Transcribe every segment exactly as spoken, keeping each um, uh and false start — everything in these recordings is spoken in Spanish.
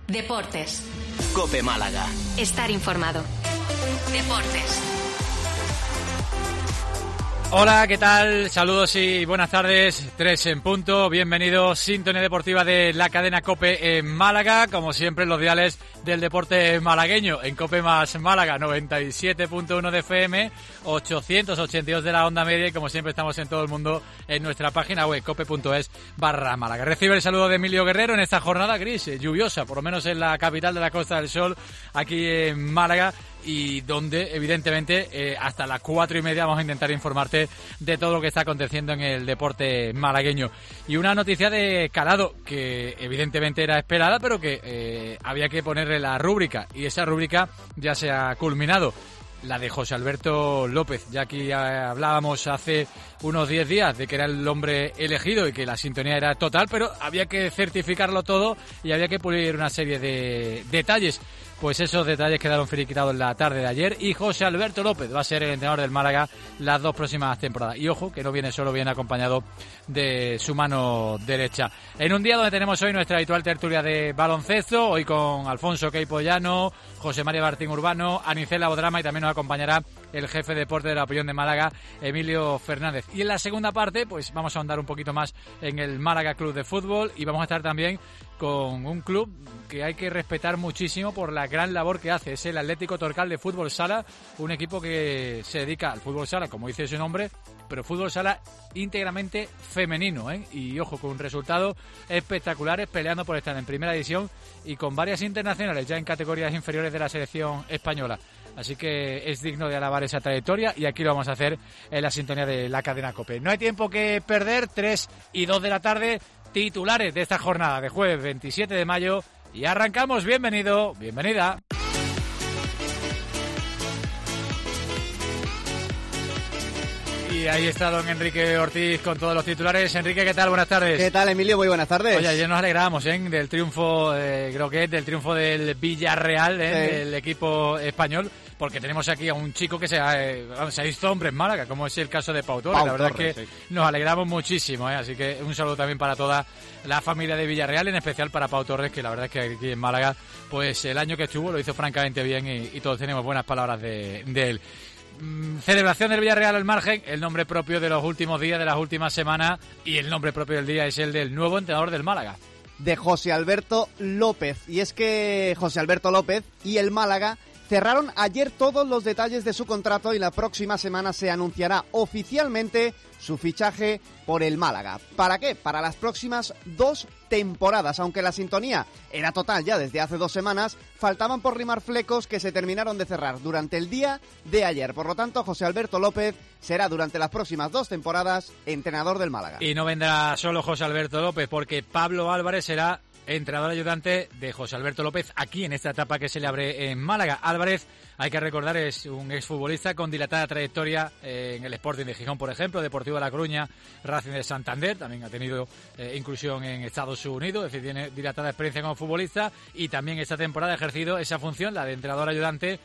Deportes. COPE Málaga. Estar informado. Deportes. Hola, ¿qué tal? Saludos y buenas tardes. Tres en punto. Bienvenidos. Sintonía deportiva de la cadena COPE en Málaga. Como siempre, los diales del deporte malagueño. En COPE más Málaga, noventa y siete punto uno de F M, ochocientos ochenta y dos de la onda media. Y como siempre, estamos en todo el mundo en nuestra página web, cope.es barra Málaga. Recibe el saludo de Emilio Guerrero en esta jornada gris, eh, lluviosa, por lo menos en la capital de la Costa del Sol, aquí en Málaga. Y donde, evidentemente, eh, hasta las cuatro y media vamos a intentar informarte de todo lo que está aconteciendo en el deporte malagueño. Y una noticia de calado que, evidentemente, era esperada, pero que eh, había que ponerle la rúbrica. Y esa rúbrica ya se ha culminado. La de José Alberto López. Ya aquí hablábamos hace unos diez días de que era el hombre elegido y que la sintonía era total, pero había que certificarlo todo y había que pulir una serie de detalles. Pues esos detalles quedaron finiquitados en la tarde de ayer y José Alberto López va a ser el entrenador del Málaga las dos próximas temporadas. Y ojo, que no viene solo, viene acompañado de su mano derecha. En un día donde tenemos hoy nuestra habitual tertulia de baloncesto, hoy con Alfonso Queipollano, José María Martín Urbano, Anicela Bodrama y también nos acompañará el jefe de deporte de la Opinión de Málaga, Emilio Fernández. Y en la segunda parte, pues vamos a ahondar un poquito más en el Málaga Club de Fútbol y vamos a estar también con un club que hay que respetar muchísimo por la gran labor que hace. Es el Atlético Torcal de Fútbol Sala, un equipo que se dedica al fútbol sala, como dice su nombre, pero fútbol sala íntegramente femenino, ¿eh? Y ojo, con resultados espectaculares, peleando por estar en primera división y con varias internacionales ya en categorías inferiores de la selección española. Así que es digno de alabar esa trayectoria y aquí lo vamos a hacer en la sintonía de la cadena COPE. No hay tiempo que perder, tres y dos de la tarde, titulares de esta jornada de jueves veintisiete de mayo y arrancamos. Bienvenido, bienvenida. Y ahí está don Enrique Ortiz con todos los titulares. Enrique, ¿qué tal? Buenas tardes. ¿Qué tal, Emilio? Muy buenas tardes. Oye, ayer nos alegramos, ¿eh? Del triunfo, eh, creo que es del triunfo del Villarreal, ¿eh? Sí. Del equipo español, porque tenemos aquí a un chico que se ha, eh, se ha visto hombre en Málaga, como es el caso de Pau Torres. Pau la verdad Torres, es que sí. Nos alegramos muchísimo, ¿eh? Así que un saludo también para toda la familia de Villarreal, en especial para Pau Torres, que la verdad es que aquí en Málaga, pues el año que estuvo lo hizo francamente bien y, y todos tenemos buenas palabras de, de él. Celebración del Villarreal al margen, el nombre propio de los últimos días, de las últimas semanas, y el nombre propio del día es el del nuevo entrenador del Málaga, de José Alberto López. Y es que José Alberto López y el Málaga cerraron ayer todos los detalles de su contrato y la próxima semana se anunciará oficialmente su fichaje por el Málaga. ¿Para qué? Para las próximas dos temporadas. Aunque la sintonía era total ya desde hace dos semanas, faltaban por rimar flecos que se terminaron de cerrar durante el día de ayer. Por lo tanto, José Alberto López será durante las próximas dos temporadas entrenador del Málaga. Y no vendrá solo José Alberto López, porque Pablo Álvarez será entrenador ayudante de José Alberto López aquí en esta etapa que se le abre en Málaga. Álvarez, hay que recordar, es un exfutbolista con dilatada trayectoria en el Sporting de Gijón, por ejemplo, Deportivo de La Coruña, Racing de Santander, también ha tenido eh, inclusión en Estados Unidos, es decir, tiene dilatada experiencia como futbolista y también esta temporada ha ejercido esa función, la de entrenador ayudante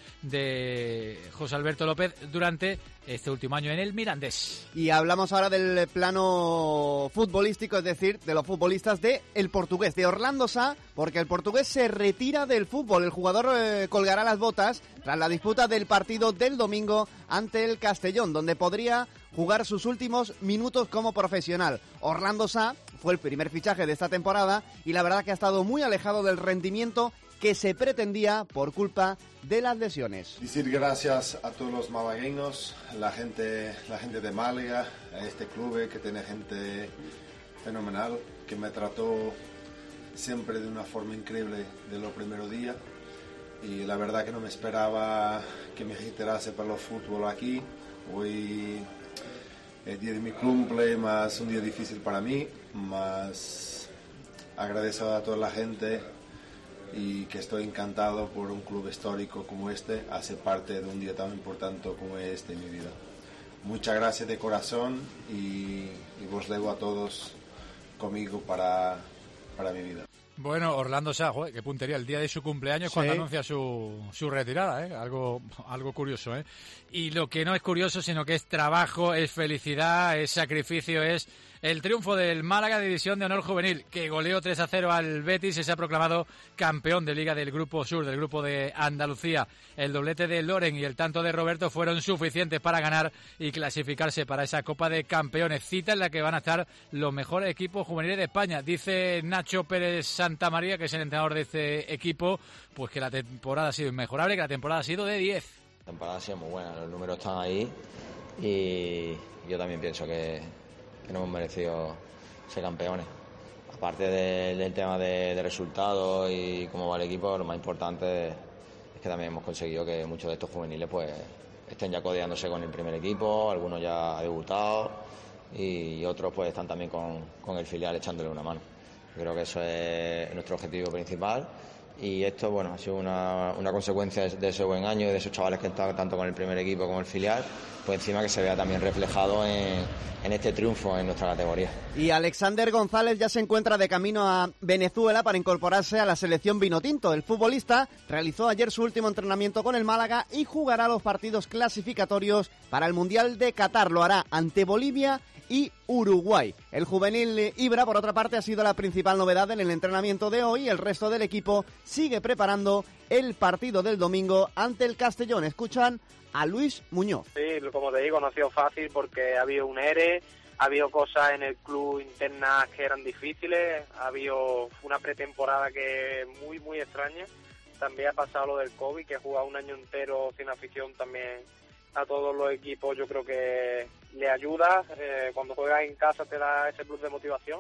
de José Alberto López durante este último año en el Mirandés. Y hablamos ahora del plano futbolístico, es decir, de los futbolistas de el portugués, de Orlando Sá, porque el portugués se retira del fútbol. El jugador eh, colgará las botas tras la disputa del partido del domingo ante el Castellón, donde podría jugar sus últimos minutos como profesional. Orlando Sá fue el primer fichaje de esta temporada y la verdad que ha estado muy alejado del rendimiento que se pretendía por culpa de las lesiones. Decir gracias a todos los malagueños, la gente, la gente de Málaga, a este club que tiene gente fenomenal, que me trató siempre de una forma increíble de los primeros días y la verdad que no me esperaba que me reiterase para el fútbol aquí. Hoy es el día de mi cumple, más un día difícil para mí, más agradezco a toda la gente y que estoy encantado por un club histórico como este, hace parte de un día tan importante como este en mi vida. Muchas gracias de corazón y, y vos lego a todos conmigo para, para mi vida. Bueno, Orlando Sá, joder, qué puntería, el día de su cumpleaños sí. Cuando anuncia su, su retirada, ¿eh? Algo, algo curioso, ¿eh? Y lo que no es curioso, sino que es trabajo, es felicidad, es sacrificio, es El triunfo del Málaga de División de Honor Juvenil, que goleó tres a cero al Betis y se ha proclamado campeón de Liga del Grupo Sur, del Grupo de Andalucía. El doblete de Loren y el tanto de Roberto fueron suficientes para ganar y clasificarse para esa Copa de Campeones, cita en la que van a estar los mejores equipos juveniles de España. Dice Nacho Pérez Santamaría, que es el entrenador de este equipo, pues que la temporada ha sido inmejorable, que la temporada ha sido de diez. La temporada ha sido muy buena, los números están ahí y yo también pienso que que no hemos merecido ser campeones. Aparte de, del tema de, de resultados y cómo va el equipo, lo más importante es que también hemos conseguido que muchos de estos juveniles pues estén ya codeándose con el primer equipo, algunos ya han debutado y otros pues están también con, con el filial echándole una mano. Yo creo que eso es nuestro objetivo principal y esto bueno ha sido una, una consecuencia de ese buen año y de esos chavales que están tanto con el primer equipo como el filial, pues encima que se vea también reflejado en, en este triunfo en nuestra categoría. Y Alexander González ya se encuentra de camino a Venezuela para incorporarse a la selección vinotinto. El futbolista realizó ayer su último entrenamiento con el Málaga y jugará los partidos clasificatorios para el Mundial de Qatar. Lo hará ante Bolivia y Uruguay. El juvenil Ibra, por otra parte, ha sido la principal novedad en el entrenamiento de hoy. El resto del equipo sigue preparando el partido del domingo ante el Castellón. Escuchan a Luis Muñoz. Sí, como te digo, no ha sido fácil porque ha habido un E R E, ha habido cosas en el club internas que eran difíciles, ha habido una pretemporada que muy, muy extraña. También ha pasado lo del COVID, que ha jugado un año entero sin afición también. A todos los equipos yo creo que le ayuda, eh, cuando juegas en casa te da ese plus de motivación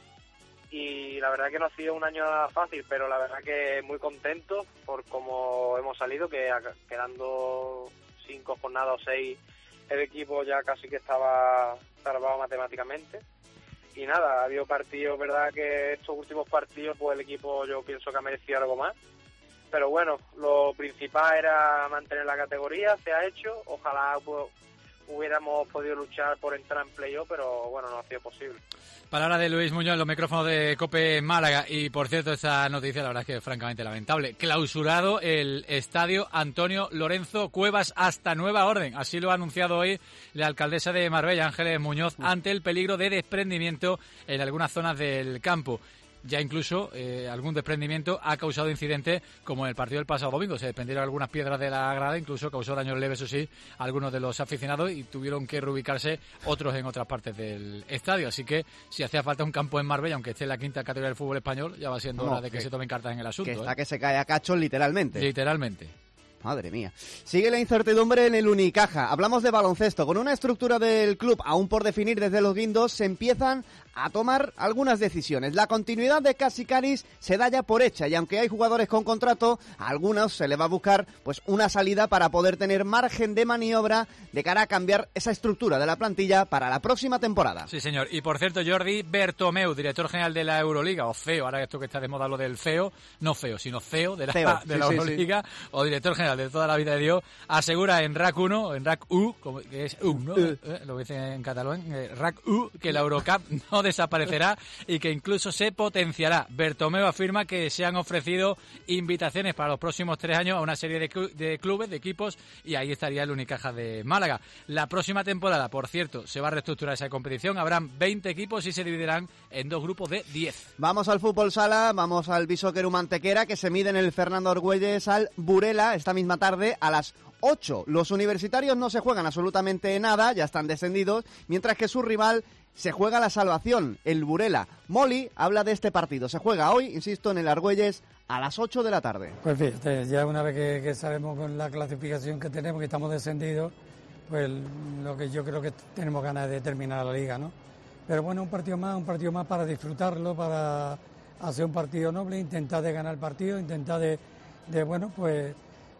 y la verdad que no ha sido un año nada fácil, pero la verdad que muy contento por cómo hemos salido, que quedando cinco jornadas o seis el equipo ya casi que estaba salvado matemáticamente y nada, ha habido partidos, verdad que estos últimos partidos pues el equipo yo pienso que ha merecido algo más. Pero bueno, lo principal era mantener la categoría, se ha hecho, ojalá pues, hubiéramos podido luchar por entrar en playoff, pero bueno, no ha sido posible. Palabra de Luis Muñoz en los micrófonos de COPE Málaga. Y por cierto, esta noticia la verdad es que es francamente lamentable. Clausurado el estadio Antonio Lorenzo Cuevas hasta nueva orden. Así lo ha anunciado hoy la alcaldesa de Marbella, Ángeles Muñoz, ante el peligro de desprendimiento en algunas zonas del campo. Ya incluso eh, algún desprendimiento ha causado incidentes como en el partido del pasado domingo. Se desprendieron algunas piedras de la grada, incluso causó daños leves, eso sí, a algunos de los aficionados y tuvieron que reubicarse otros en otras partes del estadio. Así que si hacía falta un campo en Marbella, aunque esté en la quinta categoría del fútbol español, ya va siendo no, hora de que, que se tomen cartas en el asunto. Que está ¿eh? que se cae a cachos literalmente. Literalmente. Madre mía. Sigue la incertidumbre en el Unicaja. Hablamos de baloncesto. Con una estructura del club aún por definir desde los guindos, se empiezan a tomar algunas decisiones. La continuidad de Casicaris se da ya por hecha y aunque hay jugadores con contrato, a algunos se les va a buscar pues una salida para poder tener margen de maniobra de cara a cambiar esa estructura de la plantilla para la próxima temporada. Sí, señor. Y por cierto, Jordi Bertomeu, director general de la Euroliga, o C E O, ahora esto que está de moda lo del C E O, no C E O, sino C E O de la, C E O, de sí, la Euroliga, sí, sí. o director general de toda la vida de Dios, asegura en RAC uno, en RAC U, como que es U, ¿no? Uh. Eh, lo dicen en catalán, eh, RAC U, que la Eurocup no desaparecerá y que incluso se potenciará. Bertomeu afirma que se han ofrecido invitaciones para los próximos tres años a una serie de, cl- de clubes, de equipos, y ahí estaría el Unicaja de Málaga. La próxima temporada, por cierto, se va a reestructurar esa competición, habrán veinte equipos y se dividirán en dos grupos de diez. Vamos al fútbol sala, vamos al Bisóqueru Mantequera, que se mide en el Fernando Argüelles al Burela esta misma tarde a las ocho. Los universitarios no se juegan absolutamente nada, ya están descendidos, mientras que su rival se juega la salvación, el Burela. Moli habla de este partido. Se juega hoy, insisto, en el Argüelles a las ocho de la tarde. Pues fíjate, ya una vez que, que sabemos con la clasificación que tenemos, que estamos descendidos, pues lo que yo creo que tenemos ganas de terminar la liga, ¿no? Pero bueno, un partido más, un partido más para disfrutarlo, para hacer un partido noble, intentar de ganar el partido, intentar de, de bueno, pues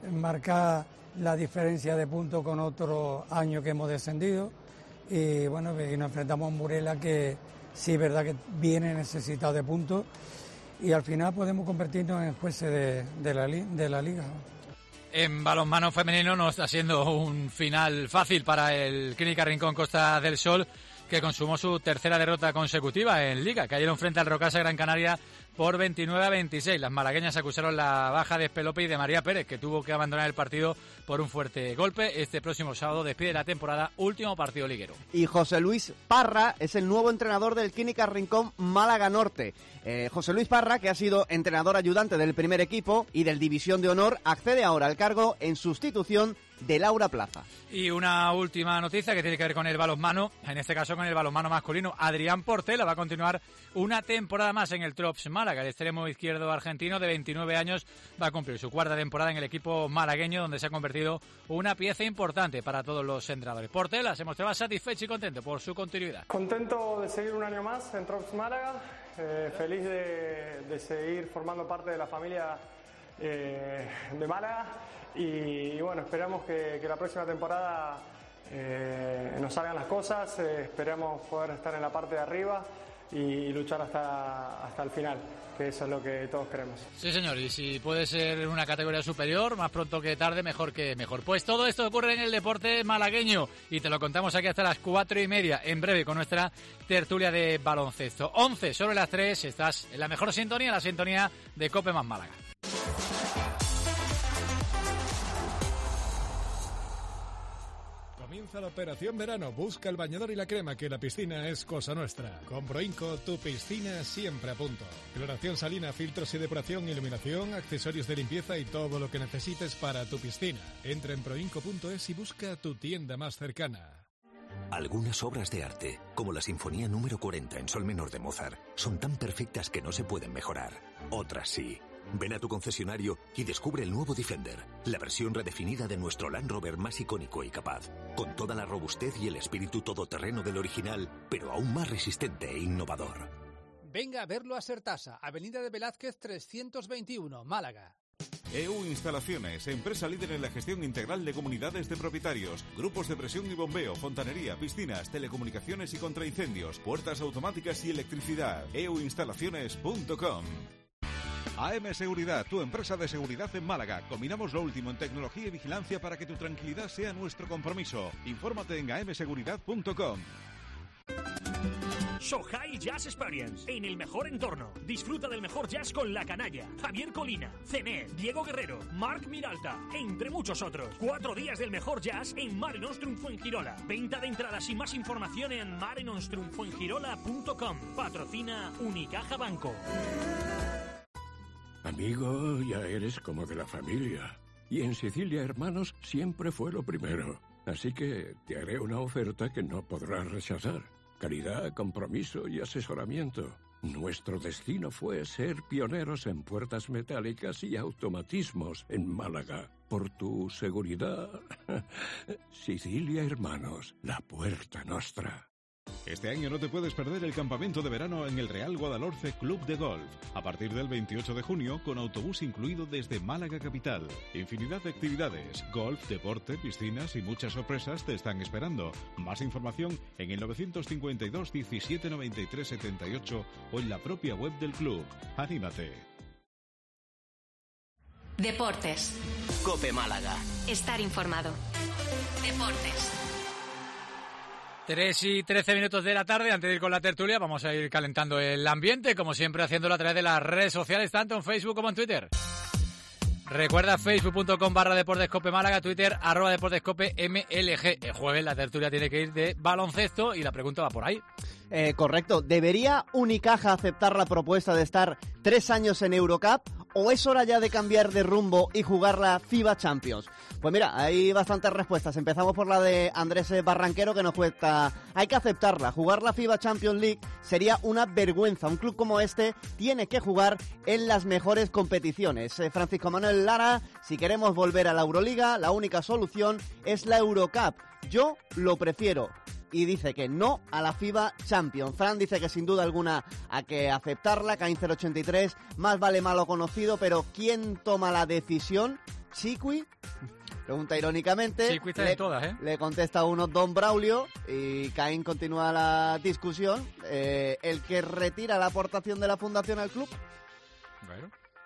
marcar la diferencia de puntos con otro año que hemos descendido. Y bueno, y nos enfrentamos a un Burela que sí es verdad que viene necesitado de puntos y al final podemos convertirnos en jueces de, de, la, de la liga. En balonmano femenino no está siendo un final fácil para el Clínica Rincón Costa del Sol, que consumó su tercera derrota consecutiva en Liga. Cayeron frente al Rocasa Gran Canaria por veintinueve a veintiséis. Las malagueñas acusaron la baja de Espelope y de María Pérez, que tuvo que abandonar el partido por un fuerte golpe. Este próximo sábado despide la temporada, último partido liguero. Y José Luis Parra es el nuevo entrenador del Química Rincón Málaga Norte. Eh, José Luis Parra, que ha sido entrenador ayudante del primer equipo y del División de Honor, accede ahora al cargo en sustitución de Laura Plaza. Y una última noticia que tiene que ver con el balonmano, en este caso con el balonmano masculino. Adrián Portela va a continuar una temporada más en el Trops Málaga. El extremo izquierdo argentino de veintinueve años va a cumplir su cuarta temporada en el equipo malagueño, donde se ha convertido una pieza importante para todos los entrenadores. Portela se mostraba satisfecho y contento por su continuidad. Contento de seguir un año más en Trops Málaga, eh, feliz de, de seguir formando parte de la familia eh, de Málaga. Y, y bueno, esperamos que, que la próxima temporada eh, nos salgan las cosas, eh, esperamos poder estar en la parte de arriba y, y luchar hasta, hasta el final, que eso es lo que todos queremos. Sí, señor, y si puede ser una categoría superior, más pronto que tarde, mejor que mejor. Pues todo esto ocurre en el deporte malagueño y te lo contamos aquí hasta las cuatro y media, en breve, con nuestra tertulia de baloncesto. once sobre las tres, estás en la mejor sintonía, la sintonía de Cope más Málaga. Comienza la operación verano. Busca el bañador y la crema, que la piscina es cosa nuestra. Con Proinco, tu piscina siempre a punto. Cloración salina, filtros y depuración, iluminación, accesorios de limpieza y todo lo que necesites para tu piscina. Entra en proinco punto es y busca tu tienda más cercana. Algunas obras de arte, como la Sinfonía número cuarenta en sol menor de Mozart, son tan perfectas que no se pueden mejorar. Otras sí. Ven a tu concesionario y descubre el nuevo Defender, la versión redefinida de nuestro Land Rover más icónico y capaz, con toda la robustez y el espíritu todoterreno del original, pero aún más resistente e innovador. Venga a verlo a Sertasa, Avenida de Velázquez trescientos veintiuno, Málaga. E U Instalaciones, empresa líder en la gestión integral de comunidades de propietarios, grupos de presión y bombeo, fontanería, piscinas, telecomunicaciones y contraincendios, puertas automáticas y electricidad. e u instalaciones punto com. A M Seguridad, tu empresa de seguridad en Málaga. Combinamos lo último en tecnología y vigilancia para que tu tranquilidad sea nuestro compromiso. Infórmate en a m seguridad punto com. Sohai Jazz Experience, en el mejor entorno. Disfruta del mejor jazz con La Canalla, Javier Colina, Cené, Diego Guerrero, Marc Miralta, entre muchos otros. Cuatro días del mejor jazz en Mare Nostrum Fuengirola. Venta de entradas y más información en mare nostrum fuengirola punto com. Patrocina Unicaja Banco. Amigo, ya eres como de la familia. Y en Sicilia Hermanos siempre fue lo primero. Así que te haré una oferta que no podrás rechazar. Calidad, compromiso y asesoramiento. Nuestro destino fue ser pioneros en puertas metálicas y automatismos en Málaga. Por tu seguridad, Sicilia Hermanos, la puerta nostra. Este año no te puedes perder el campamento de verano en el Real Guadalhorce Club de Golf. A partir del veintiocho de junio, con autobús incluido desde Málaga capital. Infinidad de actividades, golf, deporte, piscinas y muchas sorpresas te están esperando. Más información en el novecientos cincuenta y dos, diecisiete noventa y tres, setenta y ocho o en la propia web del club. ¡Anímate! Deportes. Cope Málaga. Estar informado. Deportes. tres y trece minutos de la tarde. Antes de ir con la tertulia, vamos a ir calentando el ambiente, como siempre haciéndolo a través de las redes sociales, tanto en Facebook como en Twitter. Recuerda facebook punto com barra Deportescope Málaga, Twitter arroba Deportescope M L G. El jueves la tertulia tiene que ir de baloncesto y la pregunta va por ahí. Eh, correcto. ¿Debería Unicaja aceptar la propuesta de estar tres años en Eurocup o es hora ya de cambiar de rumbo y jugar la FIBA Champions? Pues mira, hay bastantes respuestas. Empezamos por la de Andrés Barranquero, que nos cuesta: hay que aceptarla. Jugar la FIBA Champions League sería una vergüenza. Un club como este tiene que jugar en las mejores competiciones. Eh, Francisco Manuel Lara: si queremos volver a la Euroliga, la única solución es la Eurocup. Yo lo prefiero. Y dice que no a la FIBA Champions. Fran dice que sin duda alguna hay que aceptarla. Cain cero ochenta y tres, más vale malo conocido, pero ¿quién toma la decisión? ¿Chiqui? Pregunta irónicamente. Chiqui está le, en todas, ¿eh? Le contesta uno Don Braulio y Caín continúa la discusión. Eh, ¿El que retira la aportación de la fundación al club? Bueno.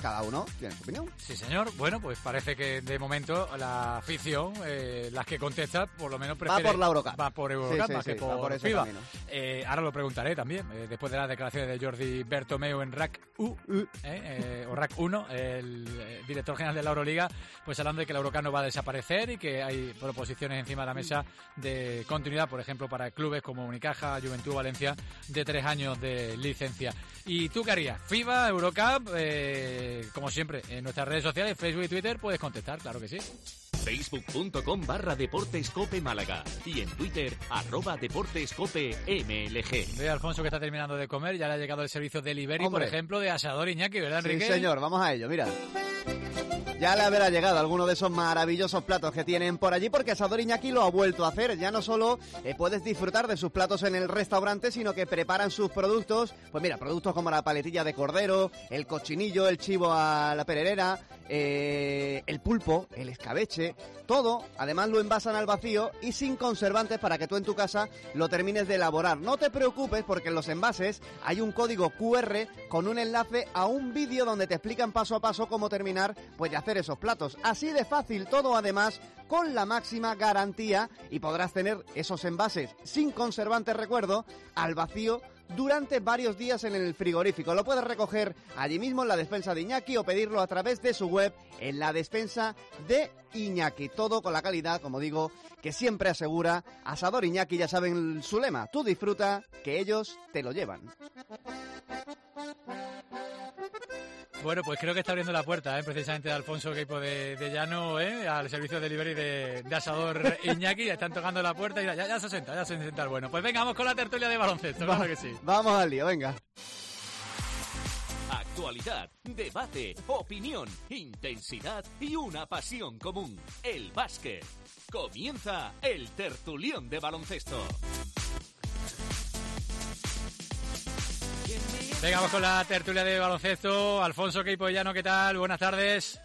cada uno tiene su opinión. Sí, señor. Bueno, pues parece que de momento la afición, eh, las que contesta, por lo menos prefiere... Va por la Eurocup. Va por Eurocup, sí, sí, más sí, que por, por ese FIBA. camino. Eh, ahora lo preguntaré también, eh, después de las declaraciones de Jordi Bertomeu en R A C U, eh, eh, o R A C uno, el eh, director general de la Euroliga, pues hablando de que la Eurocup no va a desaparecer y que hay proposiciones encima de la mesa de continuidad, por ejemplo, para clubes como Unicaja, Juventud, Valencia, de tres años de licencia. ¿Y tú qué harías? FIBA, Eurocup, eh, como siempre, en nuestras redes sociales, Facebook y Twitter, puedes contestar, claro que sí. Facebook.com barra Deportes Cope Málaga y en Twitter, arroba Deportes Cope M L G. Ve a Alfonso que está terminando de comer, ya le ha llegado el servicio delivery, Hombre. por ejemplo, de Asador Iñaki, ¿verdad, Enrique? Sí, señor, vamos a ello, mira. Ya le habrá llegado alguno de esos maravillosos platos que tienen por allí, porque Asador Iñaki lo ha vuelto a hacer. Ya no solo eh, puedes disfrutar de sus platos en el restaurante, sino que preparan sus productos, pues mira, productos como la paletilla de cordero, el cochinillo, el chivo a la pererera, eh, el pulpo, el escabeche, todo. Además lo envasan al vacío y sin conservantes para que tú en tu casa lo termines de elaborar. No te preocupes, porque en los envases hay un código cu erre con un enlace a un vídeo donde te explican paso a paso cómo terminar pues de hacer esos platos. Así de fácil todo, además con la máxima garantía, y podrás tener esos envases sin conservantes, recuerdo, al vacío durante varios días en el frigorífico. Lo puedes recoger allí mismo en la despensa de Iñaki o pedirlo a través de su web en la despensa de Iñaki. Todo con la calidad, como digo, que siempre asegura Asador Iñaki. Ya saben su lema: tú disfruta, que ellos te lo llevan. Bueno, pues creo que está abriendo la puerta, ¿eh? Precisamente de Alfonso Queipo de, de Llano, ¿eh? Al servicio de delivery de, de Asador Iñaki. Ya están tocando la puerta y ya, ya se sienta, ya se sienta el bueno. Pues venga, vamos con la tertulia de baloncesto, claro que sí. Vamos al lío, venga. Actualidad, debate, opinión, intensidad y una pasión común: el básquet. Comienza el tertulión de baloncesto. Venga, vamos con la tertulia de baloncesto. Alfonso Queipo de Llano, ¿qué tal? Buenas tardes.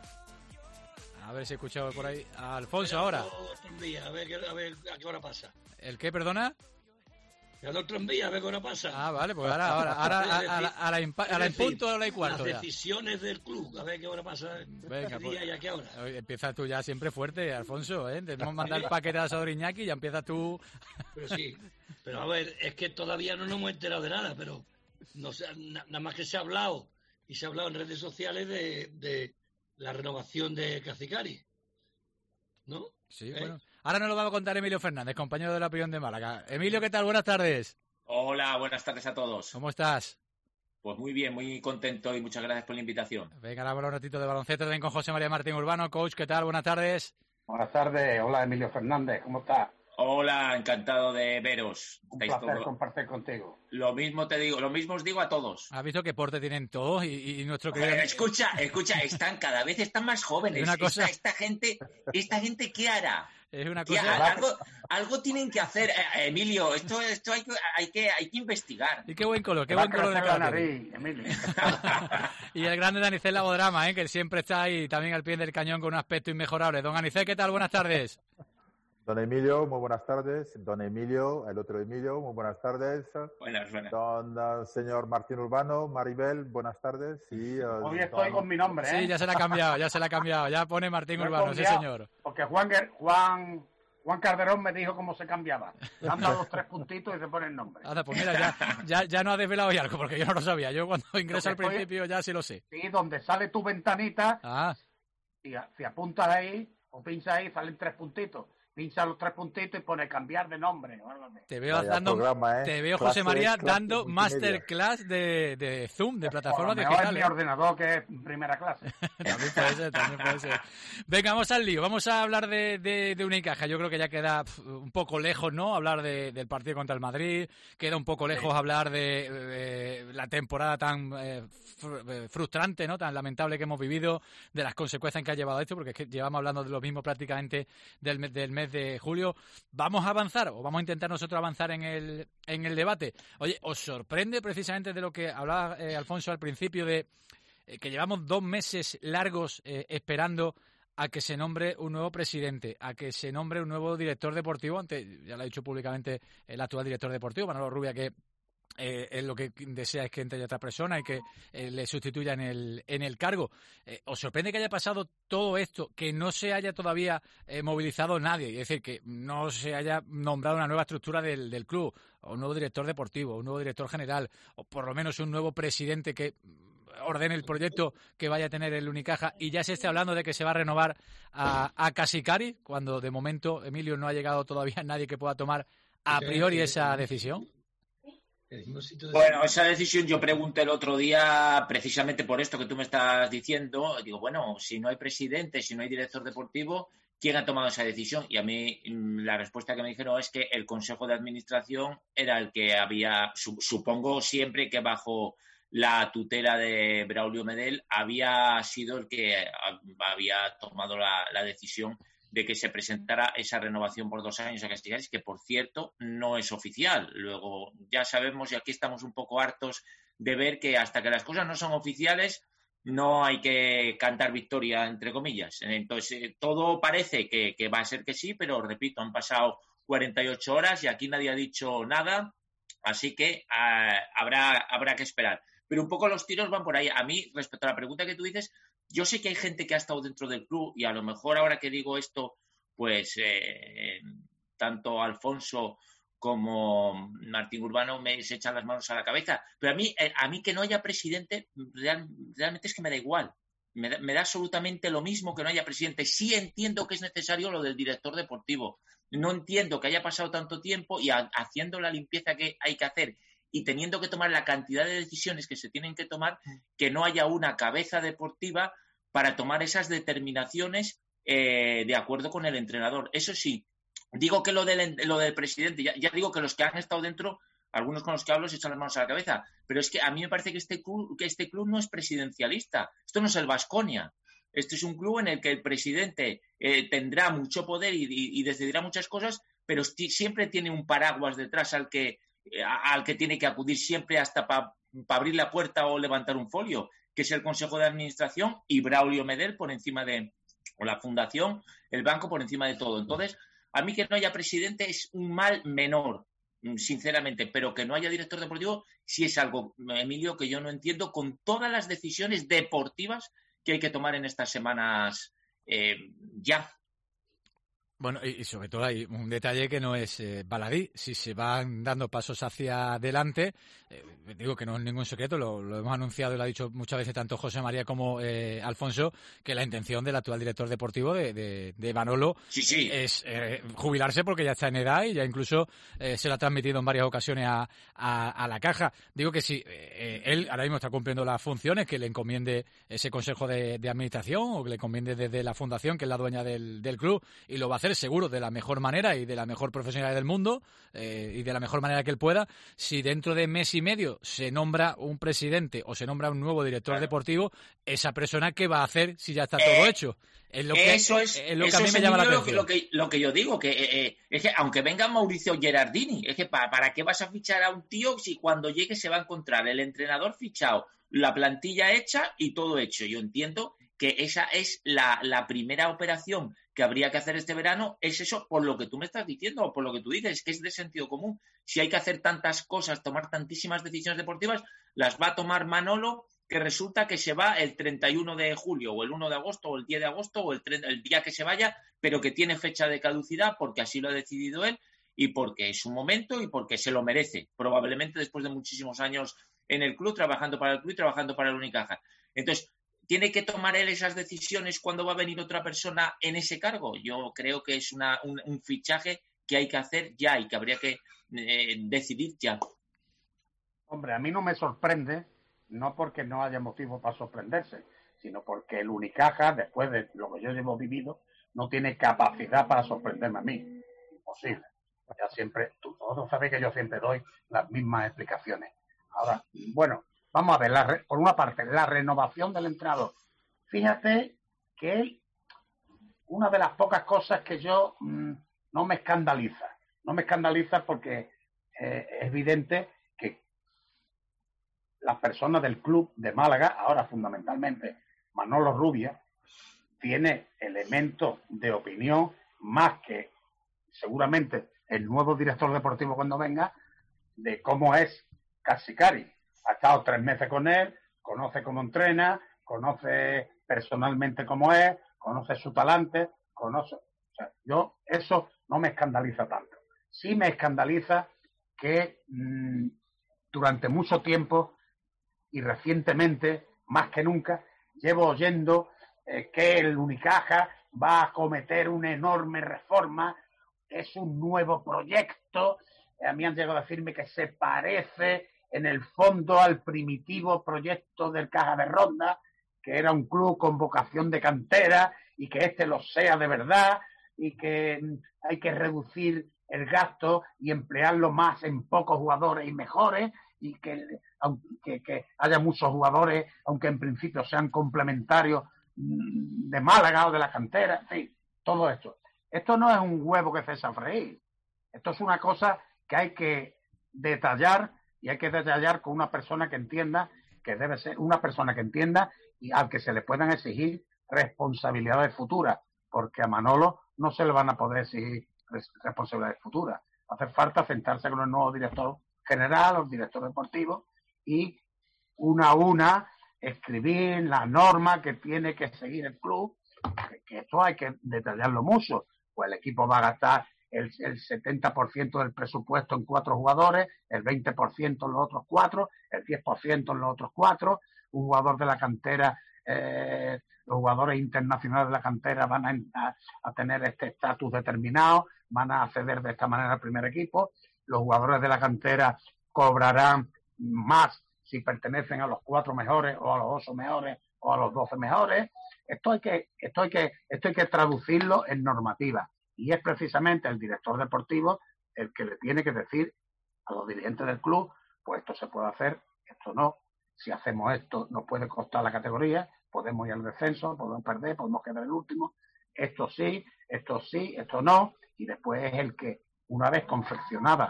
A ver si he escuchado por ahí a Alfonso ahora. A ver, a ver a qué hora pasa. ¿El qué, perdona? El otro envía, a ver qué hora pasa. Ah, vale, pues ahora, ahora, ahora a, a, a, la, a la impa- a la en punto, a la y cuarto. Las ya. decisiones del club, a ver qué hora pasa. Venga, día pues, y a qué hora. Empiezas tú ya siempre fuerte, Alfonso, ¿eh? Debemos mandar el paquete a Asador Iñaki y ya empiezas tú. Pero sí, pero a ver, es que todavía no nos hemos enterado de nada, pero no sé, nada más que se ha hablado, y se ha hablado en redes sociales de, de la renovación de Cacicari, ¿no? Sí, ¿Eh? bueno. Ahora nos lo va a contar Emilio Fernández, compañero de la opinión de Málaga. Emilio, ¿qué tal? Buenas tardes. Hola, buenas tardes a todos. ¿Cómo estás? Pues muy bien, muy contento y muchas gracias por la invitación. Venga, ahora hablar un ratito de baloncesto también con José María Martín Urbano. Coach, ¿qué tal? Buenas tardes. Buenas tardes. Hola, Emilio Fernández. ¿Cómo estás? Hola, encantado de veros. Un Estáis placer todo... compartir contigo. Lo mismo te digo, lo mismo os digo a todos. ¿Has visto qué porte tienen todos? Y, y nuestro querido... Oye, escucha, escucha, están cada vez están más jóvenes. Una cosa... esta, esta gente, esta gente, ¿qué hará? Es una ¿Qué cosa... hará? Algo, algo tienen que hacer, eh, Emilio. Esto, esto hay, hay que, hay que investigar. Y qué buen color, qué buen color de la nariz, Emilio. Y el grande de Anicet Labodrama, ¿eh? Que siempre está ahí también al pie del cañón con un aspecto inmejorable. Don Anicet, ¿qué tal? Buenas tardes. Don Emilio, muy buenas tardes. Don Emilio, el otro Emilio, muy buenas tardes. Buenas, buenas. Don uh, señor Martín Urbano, Maribel, buenas tardes. Y, uh, Hoy estoy don... con mi nombre, ¿eh? Sí, ya se la ha cambiado, ya se la ha cambiado. Ya pone Martín Urbano, sí señor. Porque Juan, Juan, Juan Calderón me dijo cómo se cambiaba. Le han dado dos, tres puntitos y se pone el nombre. Anda, pues mira, ya, ya, ya no ha desvelado ya algo, porque yo no lo sabía. Yo cuando ingreso al principio ya sí lo sé. Sí, donde sale tu ventanita, ah. si, si apuntas ahí o pinchas ahí, salen tres puntitos. Pincha los tres puntitos y pone cambiar de nombre. Te veo dando, programa, ¿eh? Te veo, José María, clase, dando masterclass de, de Zoom, de plataformas digitales. Es mi ordenador, que es primera clase. También puede ser, también puede ser. Venga, vamos al lío. Vamos a hablar de, de, de Unicaja. Yo creo que ya queda un poco lejos, ¿no? Hablar de, del partido contra el Madrid. Queda un poco lejos sí. hablar de, de la temporada tan eh, frustrante, ¿no? Tan lamentable que hemos vivido, de las consecuencias que ha llevado esto, porque es que llevamos hablando de lo mismo prácticamente del, del mes de julio. ¿Vamos a avanzar o vamos a intentar nosotros avanzar en el en el debate? Oye, ¿os sorprende precisamente de lo que hablaba eh, Alfonso al principio, de eh, que llevamos dos meses largos eh, esperando a que se nombre un nuevo presidente, a que se nombre un nuevo director deportivo? Antes, ya lo ha dicho públicamente el actual director deportivo, Manolo Rubia, que Eh, él lo que desea es que entre otra persona y que eh, le sustituya en el, en el cargo. Eh, ¿Os sorprende que haya pasado todo esto, que no se haya todavía eh, movilizado nadie? Es decir, que no se haya nombrado una nueva estructura del, del club, o un nuevo director deportivo, un nuevo director general, o por lo menos un nuevo presidente que ordene el proyecto que vaya a tener el Unicaja, y ya se esté hablando de que se va a renovar a, a Casicari, cuando de momento, Emilio, no ha llegado todavía nadie que pueda tomar a priori esa decisión? Bueno, esa decisión yo pregunté el otro día precisamente por esto que tú me estás diciendo. Digo, bueno, si no hay presidente, si no hay director deportivo, ¿quién ha tomado esa decisión? Y a mí la respuesta que me dijeron es que el Consejo de Administración era el que había, supongo siempre que bajo la tutela de Braulio Medel, había sido el que había tomado la, la decisión de que se presentara esa renovación por dos años a Castigares, que por cierto no es oficial. Luego ya sabemos, y aquí estamos un poco hartos de ver que hasta que las cosas no son oficiales no hay que cantar victoria, entre comillas. Entonces todo parece que, que va a ser que sí, pero repito, han pasado cuarenta y ocho horas y aquí nadie ha dicho nada, así que uh, habrá, habrá que esperar. Pero un poco los tiros van por ahí. A mí, respecto a la pregunta que tú dices, yo sé que hay gente que ha estado dentro del club y a lo mejor ahora que digo esto, pues eh, tanto Alfonso como Martín Urbano me se echan las manos a la cabeza. Pero a mí, eh, a mí que no haya presidente, real, realmente es que me da igual. Me da, me da absolutamente lo mismo que no haya presidente. Sí entiendo que es necesario lo del director deportivo. No entiendo que haya pasado tanto tiempo y a, haciendo la limpieza que hay que hacer y teniendo que tomar la cantidad de decisiones que se tienen que tomar, que no haya una cabeza deportiva para tomar esas determinaciones eh, de acuerdo con el entrenador. Eso sí, digo que lo del, lo del presidente, ya, ya digo que los que han estado dentro, algunos con los que hablo se echan las manos a la cabeza, pero es que a mí me parece que este club, que este club no es presidencialista. Esto no es el Baskonia. Este es un club en el que el presidente eh, tendrá mucho poder y, y, y decidirá muchas cosas, pero siempre tiene un paraguas detrás al que al que tiene que acudir siempre hasta para pa abrir la puerta o levantar un folio, que es el Consejo de Administración y Braulio Medel por encima de, o la Fundación, el banco por encima de todo. Entonces, a mí que no haya presidente es un mal menor, sinceramente, pero que no haya director deportivo sí es algo, Emilio, que yo no entiendo con todas las decisiones deportivas que hay que tomar en estas semanas eh, ya. Bueno, y, y sobre todo hay un detalle que no es eh, baladí. Si se van dando pasos hacia adelante, eh, digo que no es ningún secreto, lo, lo hemos anunciado y lo ha dicho muchas veces tanto José María como eh, Alfonso, que la intención del actual director deportivo de, de, de Manolo sí, sí. es eh, jubilarse porque ya está en edad y ya incluso eh, se lo ha transmitido en varias ocasiones a, a, a la caja. Digo que si eh, él ahora mismo está cumpliendo las funciones que le encomiende ese consejo de, de administración o que le encomiende desde la fundación, que es la dueña del, del club, y lo va a hacer seguro de la mejor manera y de la mejor profesionalidad del mundo eh, y de la mejor manera que él pueda. Si dentro de mes y medio se nombra un presidente o se nombra un nuevo director claro. deportivo, esa persona ¿qué va a hacer si ya está todo eh, hecho? Es lo que, eso es, es lo eso que a mí es me llama la atención. Lo que, lo, que, lo que yo digo, que, eh, eh, es que aunque venga Mauricio Gerardini, es que para, ¿para qué vas a fichar a un tío si cuando llegue se va a encontrar el entrenador fichado, la plantilla hecha y todo hecho? Yo entiendo que esa es la, la primera operación que habría que hacer este verano, es eso por lo que tú me estás diciendo o por lo que tú dices, que es de sentido común. Si hay que hacer tantas cosas, tomar tantísimas decisiones deportivas, las va a tomar Manolo, que resulta que se va el treinta y uno de julio o el uno de agosto o el diez de agosto o el, el día que se vaya, pero que tiene fecha de caducidad porque así lo ha decidido él y porque es su momento y porque se lo merece, probablemente después de muchísimos años en el club, trabajando para el club y trabajando para el Unicaja. Entonces, ¿tiene que tomar él esas decisiones cuando va a venir otra persona en ese cargo? Yo creo que es una, un, un fichaje que hay que hacer ya y que habría que eh, decidir ya. Hombre, a mí no me sorprende, no porque no haya motivo para sorprenderse, sino porque el Unicaja, después de lo que yo llevo vivido, no tiene capacidad para sorprenderme a mí. Imposible. Ya siempre, tú todos sabéis que yo siempre doy las mismas explicaciones. Ahora, bueno, vamos a ver, la re, por una parte, la renovación del entrenador. Fíjate que él, una de las pocas cosas que yo mmm, no me escandaliza, no me escandaliza porque eh, es evidente que las personas del club de Málaga, ahora fundamentalmente Manolo Rubia, tiene elementos de opinión más que seguramente el nuevo director deportivo cuando venga, de cómo es Casicari. Ha estado tres meses con él, conoce cómo entrena, conoce personalmente cómo es, conoce su talante, conoce... O sea, yo, eso no me escandaliza tanto. Sí me escandaliza que mmm, durante mucho tiempo y recientemente, más que nunca, llevo oyendo eh, que el Unicaja va a cometer una enorme reforma, es un nuevo proyecto. A mí han llegado a decirme que se parece en el fondo al primitivo proyecto del Caja de Ronda, que era un club con vocación de cantera, y que este lo sea de verdad, y que hay que reducir el gasto y emplearlo más en pocos jugadores y mejores, y que, que, que haya muchos jugadores, aunque en principio sean complementarios, de Málaga o de la cantera, en fin, todo esto. Esto no es un huevo que cesa a freír. Esto es una cosa que hay que detallar, y hay que detallar con una persona que entienda, que debe ser una persona que entienda y al que se le puedan exigir responsabilidades futuras, porque a Manolo no se le van a poder exigir responsabilidades futuras. Hace falta sentarse con el nuevo director general o el director deportivo y una a una escribir la norma que tiene que seguir el club, que, que esto hay que detallarlo mucho. Pues el equipo va a gastar el, el setenta por ciento del presupuesto en cuatro jugadores, el veinte por ciento en los otros cuatro, el diez por ciento en los otros cuatro, un jugador de la cantera, eh, los jugadores internacionales de la cantera van a, a, a tener este estatus determinado, van a acceder de esta manera al primer equipo, los jugadores de la cantera cobrarán más si pertenecen a los cuatro mejores o a los ocho mejores o a los doce mejores. Esto hay que, esto hay que, esto hay que traducirlo en normativa, y es precisamente el director deportivo el que le tiene que decir a los dirigentes del club, pues esto se puede hacer, esto no, si hacemos esto nos puede costar la categoría, podemos ir al descenso, podemos perder, podemos quedar el último, esto sí, esto sí, esto no, y después es el que, una vez confeccionada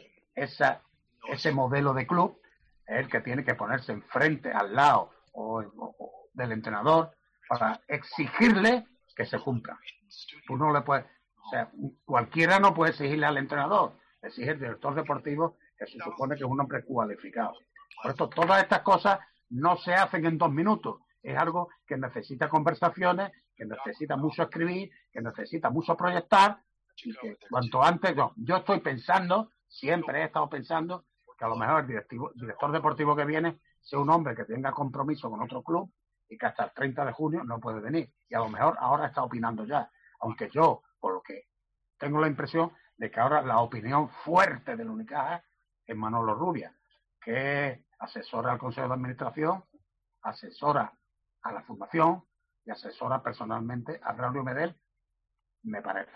esa, ese modelo de club, es el que tiene que ponerse enfrente, al lado o, o, o del entrenador para exigirle que se cumpla. Tú no le puedes, o sea, cualquiera no puede exigirle al entrenador, exige el director deportivo, que se supone que es un hombre cualificado. Por esto, todas estas cosas no se hacen en dos minutos. Es algo que necesita conversaciones, que necesita mucho escribir, que necesita mucho proyectar, y que cuanto antes, yo, yo estoy pensando, siempre he estado pensando, que a lo mejor el directivo, director deportivo que viene sea un hombre que tenga compromiso con otro club y que hasta el treinta de junio no puede venir. Y a lo mejor ahora está opinando ya. Aunque yo, por lo que tengo la impresión de que ahora la opinión fuerte del Unicaja es Manolo Rubia, que asesora al Consejo de Administración, asesora a la Fundación y asesora personalmente a Braulio Medel, me parece.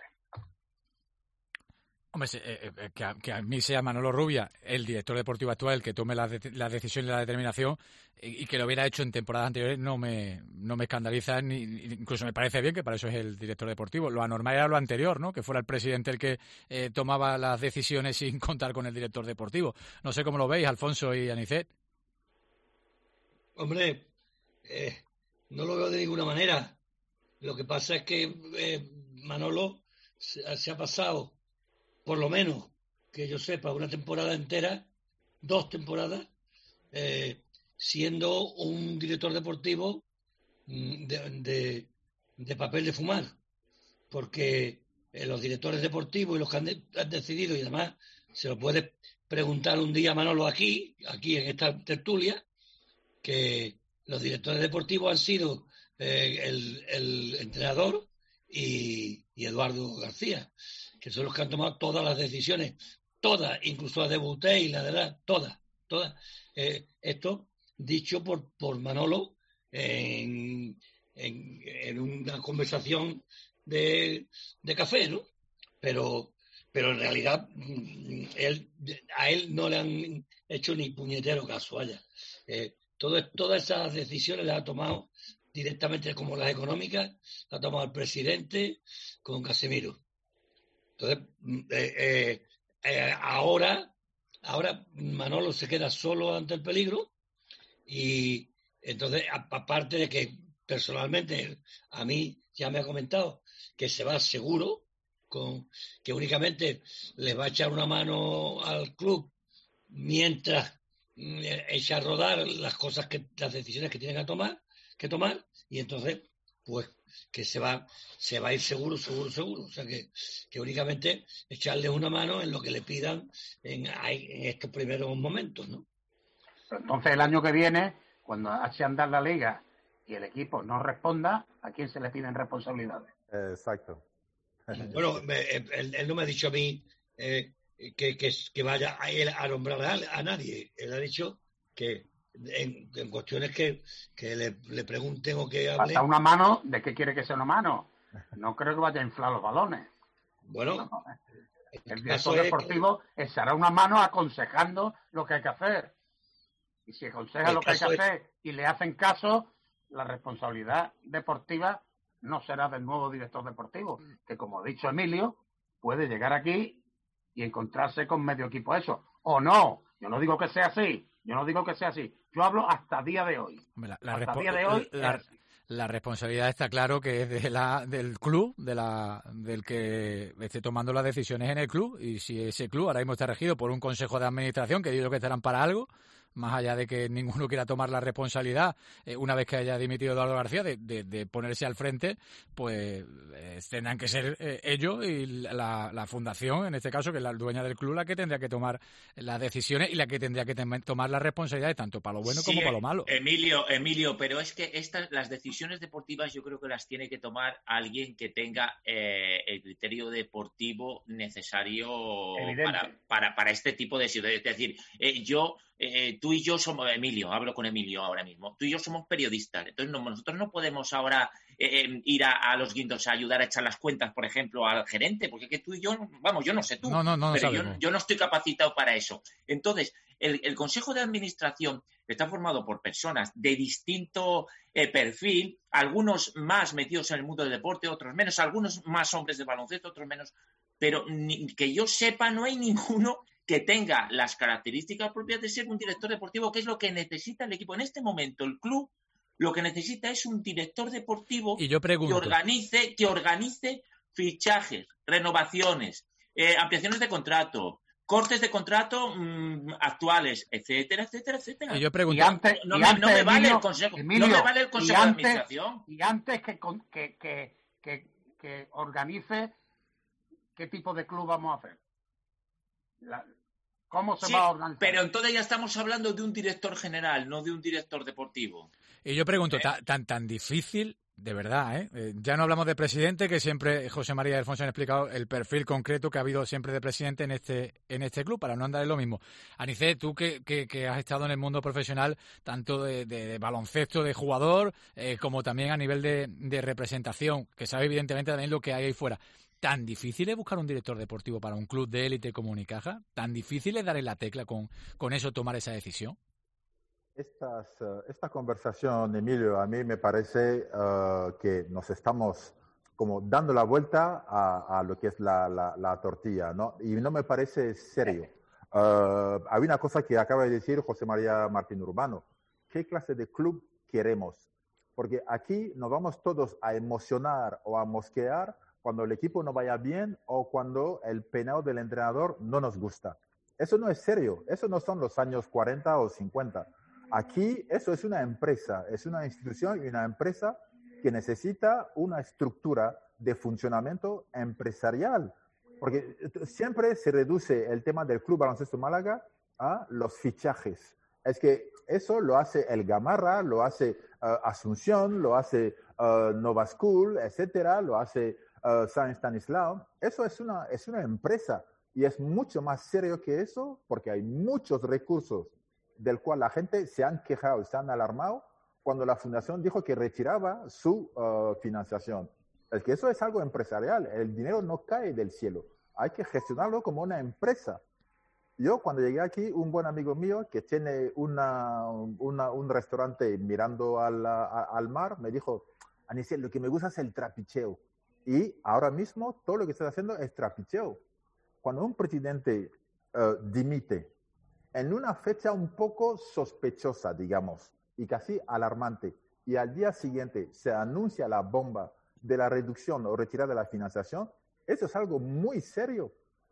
Hombre, eh, eh, que, a, que a mí sea Manolo Rubia, el director deportivo actual, el que tome la, de, la decisión y la determinación, y, y que lo hubiera hecho en temporadas anteriores, no me no me escandaliza, ni, incluso me parece bien, que para eso es el director deportivo. Lo anormal era lo anterior, ¿no? Que fuera el presidente el que eh, tomaba las decisiones sin contar con el director deportivo. No sé cómo lo veis, Alfonso y Anicet. Hombre, eh, no lo veo de ninguna manera. Lo que pasa es que eh, Manolo se, se ha pasado, por lo menos, que yo sepa, una temporada entera, dos temporadas, eh, siendo un director deportivo de, de, de papel de fumar. Porque eh, los directores deportivos y los que han, de, han decidido, y además se lo puede preguntar un día a Manolo aquí, aquí en esta tertulia, que los directores deportivos han sido eh, el, el entrenador y, y Eduardo García, que son los que han tomado todas las decisiones, todas, incluso la de Butey y la de la, todas, todas. Eh, esto dicho por, por Manolo en, en, en una conversación de, de café, ¿no? Pero, pero en realidad él, a él no le han hecho ni puñetero caso, vaya. Eh, todo, todas esas decisiones las ha tomado directamente, como las económicas, las ha tomado el presidente con Casemiro. Entonces, eh, eh, eh, ahora, ahora Manolo se queda solo ante el peligro, y entonces, aparte de que personalmente a mí ya me ha comentado que se va seguro, con que únicamente le va a echar una mano al club mientras echa a rodar las cosas que, las decisiones que tienen que tomar, que tomar, y entonces, pues, que se va, se va a ir seguro, seguro, seguro. O sea que, que únicamente echarles una mano en lo que le pidan en, en estos primeros momentos, ¿no? Entonces el año que viene, cuando eche a andar la liga y el equipo no responda, ¿a quién se le piden responsabilidades? Exacto. Bueno, él, él no me ha dicho a mí eh, que, que, que vaya a él a nombrar a, a nadie. Él ha dicho que en, en cuestiones que, que le, le pregunten o que hable. Hasta una mano, ¿de qué quiere que sea una mano? No creo que vaya a inflar los balones. Bueno, no, el director deportivo es... echará una mano aconsejando lo que hay que hacer. Y si aconseja lo que hay que es... hacer y le hacen caso, la responsabilidad deportiva no será del nuevo director deportivo, que como ha dicho Emilio, puede llegar aquí y encontrarse con medio equipo eso. O no, yo no digo que sea así, yo no digo que sea así. Yo hablo hasta día de hoy. La, la hasta respo- día de hoy. La, la responsabilidad está claro que es de la, del club, de la, del que esté tomando las decisiones en el club, y si ese club ahora mismo está regido por un consejo de administración, que digo que estarán para algo, más allá de que ninguno quiera tomar la responsabilidad, eh, una vez que haya dimitido Eduardo García, de, de, de ponerse al frente, pues eh, tendrán que ser eh, ellos y la, la fundación, en este caso, que es la dueña del club, la que tendría que tomar las decisiones y la que tendría que tem- tomar las responsabilidades, tanto para lo bueno sí, como para lo malo. Emilio, Emilio, pero es que estas, las decisiones deportivas yo creo que las tiene que tomar alguien que tenga eh, el criterio deportivo necesario para, para, para este tipo de situaciones. Es decir, eh, yo... Eh, tú y yo somos, Emilio, hablo con Emilio ahora mismo, tú y yo somos periodistas, entonces no, nosotros no podemos ahora eh, ir a, a los guindos a ayudar a echar las cuentas, por ejemplo, al gerente, porque es que tú y yo, vamos, yo no sé tú, no, no, no, pero no yo, yo no estoy capacitado para eso. Entonces, el, el Consejo de Administración está formado por personas de distinto eh, perfil, algunos más metidos en el mundo del deporte, otros menos, algunos más hombres de baloncesto, otros menos, pero ni, que yo sepa no hay ninguno que tenga las características propias de ser un director deportivo, que es lo que necesita el equipo. En este momento, el club lo que necesita es un director deportivo y yo pregunto, que organice, que organice fichajes, renovaciones, eh, ampliaciones de contrato, cortes de contrato mmm, actuales, etcétera, etcétera, etcétera. Y yo pregunto, y antes, no, y me, antes, no me vale Emilio, el consejo, Emilio, no me vale el consejo antes, de administración. Y antes que, que, que, que, que organice qué tipo de club vamos a hacer. La, ¿Cómo se sí, va a organizar? Pero entonces ya estamos hablando de un director general, no de un director deportivo. Y yo pregunto, ¿Eh? tan, tan tan difícil, de verdad, ¿eh? ¿eh? Ya no hablamos de presidente, que siempre José María y Alfonso han explicado el perfil concreto que ha habido siempre de presidente en este en este club, para no andar en lo mismo. Anice, tú que, que, que has estado en el mundo profesional, tanto de, de, de baloncesto, de jugador, eh, como también a nivel de, de representación, que sabe evidentemente también lo que hay ahí fuera. ¿Tan difícil es buscar un director deportivo para un club de élite como Unicaja? ¿Tan difícil es dar en la tecla con, con eso, tomar esa decisión? Estas, uh, esta conversación, Emilio, a mí me parece uh, que nos estamos como dando la vuelta a, a lo que es la, la, la tortilla, ¿no? Y no me parece serio. Uh, hay una cosa que acaba de decir José María Martín Urbano. ¿Qué clase de club queremos? Porque aquí nos vamos todos a emocionar o a mosquear cuando el equipo no vaya bien o cuando el peinado del entrenador no nos gusta. Eso no es serio. Eso no son los años cuarenta o cincuenta. Aquí eso es una empresa, es una institución y una empresa que necesita una estructura de funcionamiento empresarial. Porque siempre se reduce el tema del Club Baloncesto Málaga a los fichajes. Es que eso lo hace el Gamarra, lo hace uh, Asunción, lo hace uh, Nova School, etcétera, lo hace uh, San Stanislao. Eso es una, es una empresa y es mucho más serio que eso porque hay muchos recursos del cual la gente se han quejado, se han alarmado cuando la fundación dijo que retiraba su uh, financiación. Es que eso es algo empresarial, el dinero no cae del cielo, hay que gestionarlo como una empresa. Yo cuando llegué aquí, un buen amigo mío que tiene una, una, un restaurante mirando al, a, al mar, me dijo, Anice, lo que me gusta es el trapicheo. Y ahora mismo todo lo que estás haciendo es trapicheo. Cuando un presidente uh, dimite en una fecha un poco sospechosa, digamos, y casi alarmante, y al día siguiente se anuncia la bomba de la reducción o retirada de la financiación, eso es algo muy serio.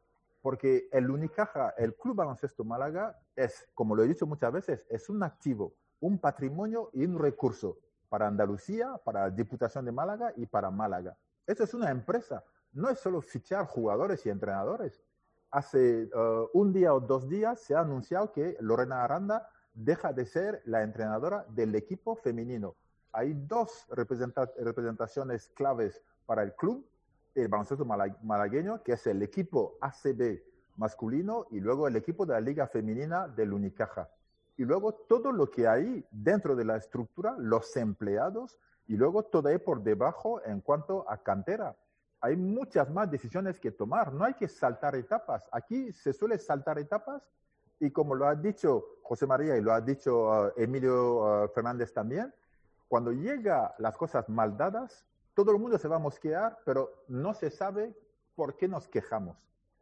porque el Unicaja, el Club Baloncesto Málaga, es, como lo he dicho muchas veces, es un activo, un patrimonio y un recurso para Andalucía, para la Diputación de Málaga y para Málaga. Eso es una empresa, no es solo fichar jugadores y entrenadores. Hace uh, un día o dos días se ha anunciado que Lorena Aranda deja de ser la entrenadora del equipo femenino. Hay dos representa- representaciones claves para el club, el baloncesto malag- malagueño, que es el equipo A C B masculino y luego el equipo de la Liga Femenina del Unicaja. Y luego todo lo que hay dentro de la estructura, los empleados, y luego todo ahí por debajo en cuanto a cantera. Hay muchas más decisiones que tomar, no hay que saltar etapas. Aquí se suele saltar etapas y como lo ha dicho José María y lo ha dicho uh, Emilio uh, Fernández también, cuando llega las cosas mal dadas, todo el mundo se va a mosquear, pero no se sabe por qué nos quejamos.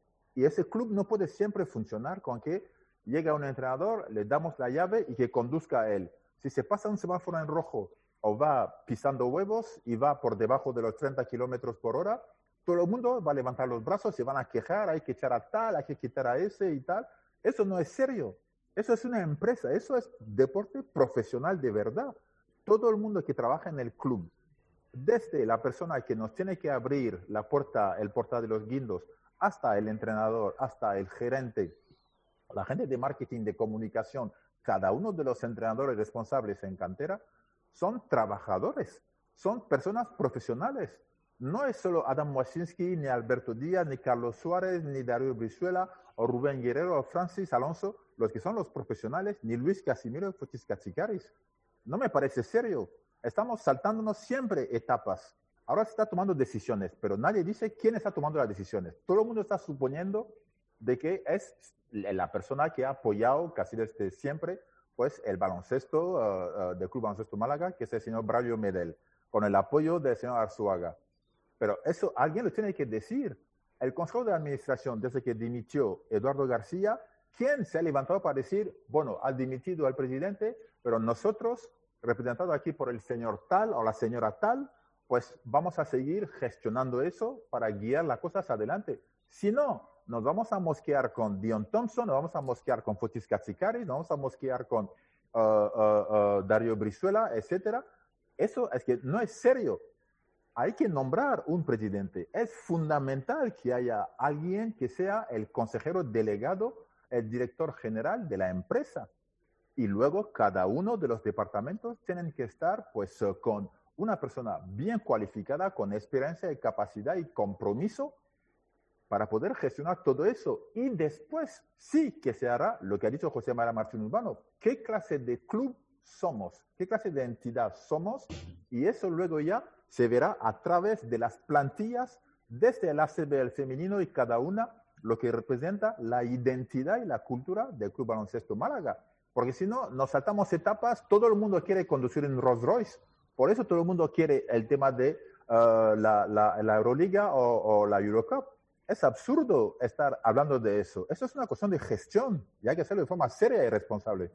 Y ese club no puede siempre funcionar con que llega un entrenador, le damos la llave y que conduzca a él. Si se pasa un semáforo en rojo o va pisando huevos y va por debajo de los treinta kilómetros por hora, todo el mundo va a levantar los brazos, se van a quejar, hay que echar a tal, hay que quitar a ese y tal. Eso no es serio. Eso es una empresa, eso es deporte profesional de verdad. Todo el mundo que trabaja en el club, desde la persona que nos tiene que abrir la puerta, el portal de los guindos, hasta el entrenador, hasta el gerente, la gente de marketing, de comunicación, cada uno de los entrenadores responsables en cantera, son trabajadores, son personas profesionales. No es solo Adam Wasinski, ni Alberto Díaz, ni Carlos Suárez, ni Darío Brizuela, o Rubén Guerrero, o Francis Alonso, los que son los profesionales, ni Luis Casimiro y Fotis Katsikaris. No me parece serio. Estamos saltándonos siempre etapas. Ahora se está tomando decisiones, pero nadie dice quién está tomando las decisiones. Todo el mundo está suponiendo de que es la persona que ha apoyado casi desde siempre pues, el baloncesto uh, uh, del Club Baloncesto Málaga, que es el señor Braulio Medel, con el apoyo del señor Arzuaga. Pero eso alguien lo tiene que decir. El Consejo de Administración, desde que dimitió Eduardo García, ¿quién se ha levantado para decir, bueno, ha dimitido el presidente, pero nosotros, representados aquí por el señor tal o la señora tal, pues vamos a seguir gestionando eso para guiar las cosas adelante? Si no, nos vamos a mosquear con Dion Thompson, nos vamos a mosquear con Fotis Katsikaris, nos vamos a mosquear con uh, uh, uh, Darío Brizuela, etcétera. Eso es que no es serio. Hay que nombrar un presidente. Es fundamental que haya alguien que sea el consejero delegado, el director general de la empresa. Y luego cada uno de los departamentos tienen que estar pues, uh, con una persona bien cualificada, con experiencia y capacidad y compromiso para poder gestionar todo eso. Y después sí que se hará lo que ha dicho José María Martín Urbano. ¿Qué clase de club somos? ¿Qué clase de entidad somos? Y eso luego ya se verá a través de las plantillas desde el A C B, el femenino y cada una lo que representa la identidad y la cultura del Club Baloncesto Málaga. Porque si no, nos saltamos etapas, todo el mundo quiere conducir en Rolls Royce. Por eso todo el mundo quiere el tema de uh, la, la, la Euroliga o, o la Eurocup. Es absurdo estar hablando de eso. Eso es una cuestión de gestión y hay que hacerlo de forma seria y responsable.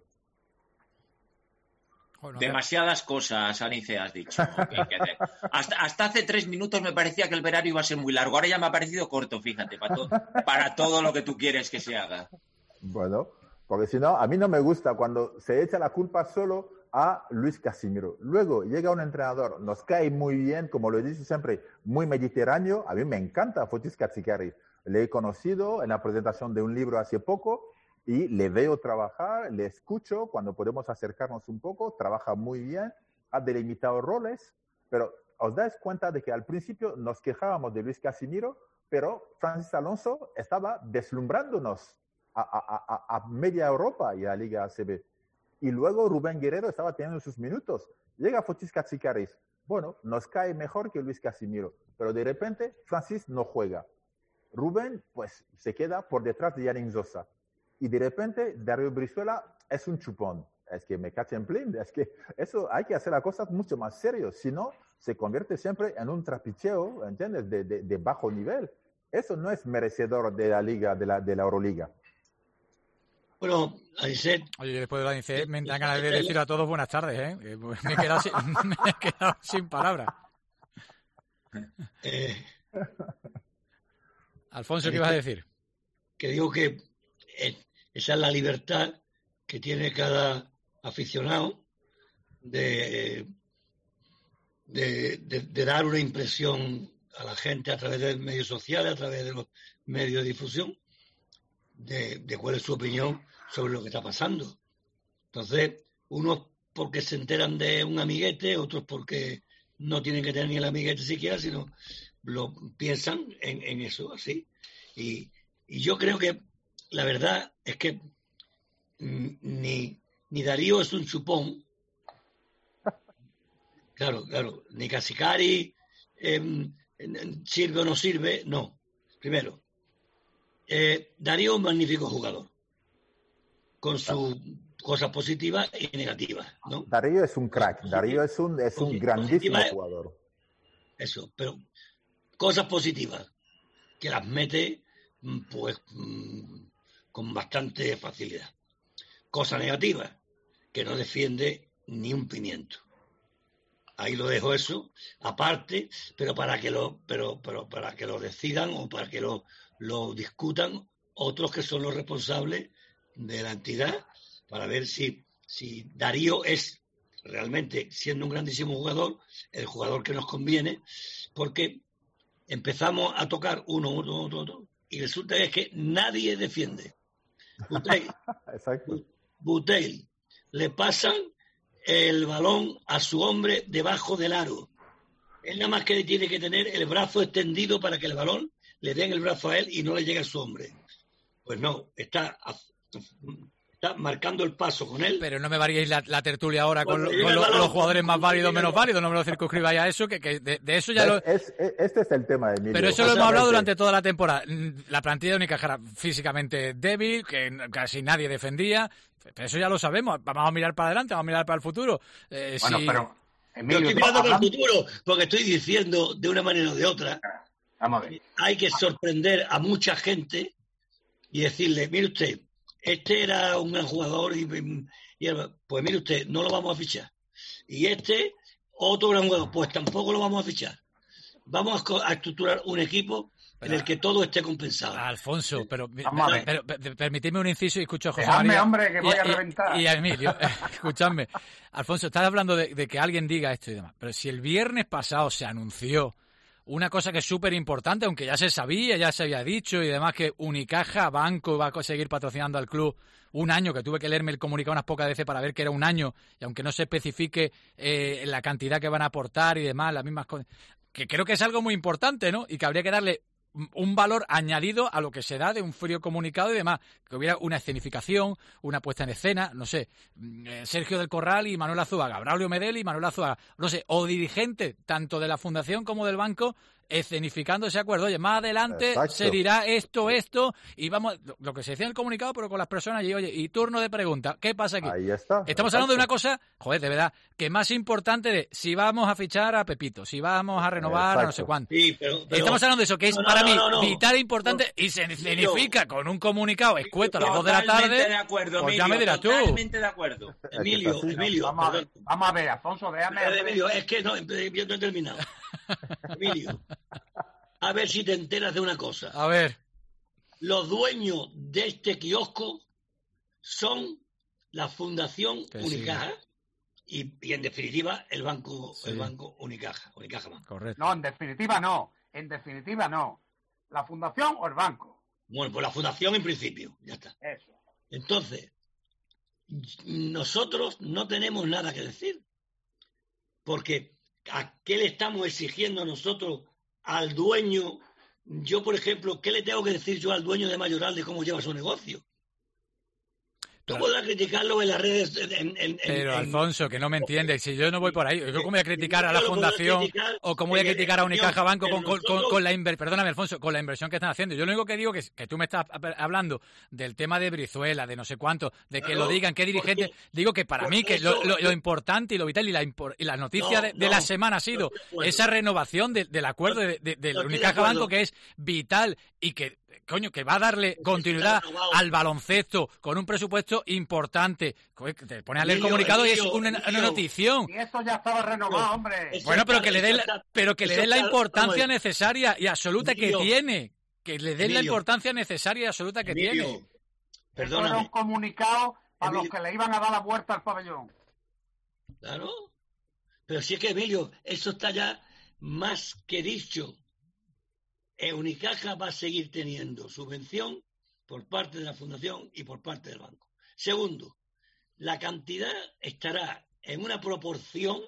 Bueno, demasiadas cosas, Anice, has dicho. Que hay que hacer. Hasta, hasta hace tres minutos me parecía que el verano iba a ser muy largo. Ahora ya me ha parecido corto, fíjate, para, to para todo lo que tú quieres que se haga. Bueno, porque si no, a mí no me gusta cuando se echa la culpa solo a Luis Casimiro. Luego llega un entrenador, nos cae muy bien, como lo he dicho siempre, muy mediterráneo. A mí me encanta Fotis Katsikaris. Le he conocido en la presentación de un libro hace poco y le veo trabajar, le escucho cuando podemos acercarnos un poco, trabaja muy bien, ha delimitado roles, pero os dais cuenta de que al principio nos quejábamos de Luis Casimiro, pero Francis Alonso estaba deslumbrándonos a, a, a, a media Europa y a la Liga A C B. Y luego Rubén Guerrero estaba teniendo sus minutos. Llega Fotis Katsikaris. Bueno, nos cae mejor que Luis Casimiro, pero de repente Francis no juega. Rubén, pues, se queda por detrás de Yannick Zosa. Y de repente Darío Brizuela es un chupón. Es que me cachen plin. Es que eso hay que hacer las cosas mucho más serias. Si no, se convierte siempre en un trapicheo, ¿entiendes? De, de, de bajo nivel. Eso no es merecedor de la Liga, de la, de la Euroliga. Bueno, Anicet. Oye, después de la Anicet me dan ganas de decir a todos buenas tardes, ¿eh? Me he quedado sin, me he quedado sin palabras. Eh. Alfonso, ¿qué ibas a decir? que digo que es, esa es la libertad que tiene cada aficionado de, de, de, de dar una impresión a la gente a través de medios sociales, a través de los medios de difusión, de, de cuál es su opinión sobre lo que está pasando. Entonces, unos porque se enteran de un amiguete, otros porque no tienen que tener ni el amiguete siquiera, sino lo piensan en, en eso, así. Y, y yo creo que la verdad es que ni, ni Darío es un chupón, claro, claro, ni Casicari eh, sirve o no sirve, no. Primero, eh, Darío es un magnífico jugador, con sus cosas positivas y negativas, ¿no? Darío es un crack, Darío es un, es un grandísimo es, jugador. Eso, pero cosas positivas que las mete pues con bastante facilidad. Cosas negativas que no defiende ni un pimiento. Ahí lo dejo eso, aparte, pero para que lo, pero, pero para que lo decidan o para que lo, lo discutan otros que son los responsables de la entidad, para ver si, si Darío es realmente, siendo un grandísimo jugador, el jugador que nos conviene, porque empezamos a tocar uno, uno, uno, uno, y resulta que es que nadie defiende. Butel, Exacto. Butel, le pasan el balón a su hombre debajo del aro. Él nada más que tiene que tener el brazo extendido para que el balón le den el brazo a él y no le llegue a su hombre. Pues no, está, está marcando el paso con él. Pero no me variéis la, la tertulia ahora con, lo, con lo, los jugadores más válidos, menos válidos, no me lo circunscribáis a eso, que, que de, de eso ya lo... Es, es, este es el tema, Emilio. Pero eso lo hemos hablado durante toda la temporada. La plantilla de Unicaja era físicamente débil, que casi nadie defendía. Pero eso ya lo sabemos. Vamos a mirar para adelante, vamos a mirar para el futuro. Eh, bueno, si... pero... Emilio, Yo estoy mirando para el futuro, porque estoy diciendo de una manera o de otra, vamos a ver. Hay que sorprender a mucha gente y decirle, mire usted, este era un gran jugador y, y pues mire usted, no lo vamos a fichar. Y este, otro gran jugador, pues tampoco lo vamos a fichar. Vamos a, a estructurar un equipo en el que todo esté compensado. Alfonso, pero, pero, pero, pero permitidme un inciso y escucho a José Dejadme, María. hombre, que voy y, a reventar. Y, y a Emilio, escuchadme. Alfonso, estás hablando de, de que alguien diga esto y demás, pero si el viernes pasado se anunció una cosa que es súper importante, aunque ya se sabía, ya se había dicho y demás, que Unicaja Banco va a seguir patrocinando al club un año, que tuve que leerme el comunicado unas pocas veces para ver que era un año, y aunque no se especifique eh, la cantidad que van a aportar y demás, las mismas cosas, que creo que es algo muy importante, ¿no? Y que habría que darle un valor añadido a lo que se da de un frío comunicado y demás, que hubiera una escenificación, una puesta en escena, no sé, Sergio del Corral y Manuel Azuaga, Braulio Medel y Manuel Azuaga, no sé, o dirigente tanto de la fundación como del banco, escenificando ese acuerdo. Oye, más adelante Exacto. se dirá esto, esto, y vamos, lo, lo que se decía en el comunicado, pero con las personas, y oye, y turno de pregunta, ¿qué pasa aquí? Ahí está. Estamos Exacto. hablando de una cosa, joder, de verdad, que más importante de si vamos a fichar a Pepito, si vamos a renovar Exacto. a no sé cuánto. Sí, pero, pero, Estamos hablando de eso, que es no, no, para no, mí no, no. vital e importante, no, y se escenifica con un comunicado escueto a las dos de la Totalmente tarde. de acuerdo, pues Emilio, ya me dirás tú. Totalmente de acuerdo. Emilio, Emilio, vamos a, ver, vamos a ver, Alfonso, déjame... Emilio, es que no, yo no he terminado. Emilio, a ver si te enteras de una cosa. A ver. Los dueños de este kiosco son la Fundación que Unicaja sí. y, y, en definitiva, el banco sí. el banco Unicaja. Unicaja Banco. Correcto. No, en definitiva no. En definitiva no. ¿La Fundación o el banco? Bueno, pues la Fundación en principio. Ya está. Eso. Entonces, nosotros no tenemos nada que decir. Porque ¿a qué le estamos exigiendo nosotros al dueño? Yo, por ejemplo, ¿qué le tengo que decir yo al dueño de Mayoral de cómo lleva su negocio? Tú claro. podrás criticarlo en las redes. En, en, Pero, en, Alfonso, que no me entiendes. Si yo no voy por ahí, ¿yo cómo voy a criticar a la fundación o cómo voy a criticar a Unicaja Banco con, con, con, con la inversión? Perdóname, Alfonso, con la inversión que están haciendo. Yo lo único que digo que, que tú me estás hablando del tema de Brizuela, de no sé cuánto, de que claro, lo digan, qué dirigente. Digo que para mí que lo, lo, lo importante y lo vital y la, y la noticia no, de, de no, la semana ha sido esa renovación de, del acuerdo de, de, de, de Unicaja Banco, que es vital y que coño, que va a darle continuidad al baloncesto con un presupuesto importante. Te pones a leer el comunicado y es una, una notición. Y eso ya estaba renovado, hombre. Bueno, pero que le den, pero que le den la importancia necesaria y absoluta que tiene, que le den la importancia necesaria y absoluta que Emilio, tiene. Eso era un comunicado a Emilio. los que le iban a dar la vuelta al pabellón. Claro. Pero si es que, Emilio, eso está ya más que dicho. El Unicaja va a seguir teniendo subvención por parte de la Fundación y por parte del banco. Segundo, la cantidad estará en una proporción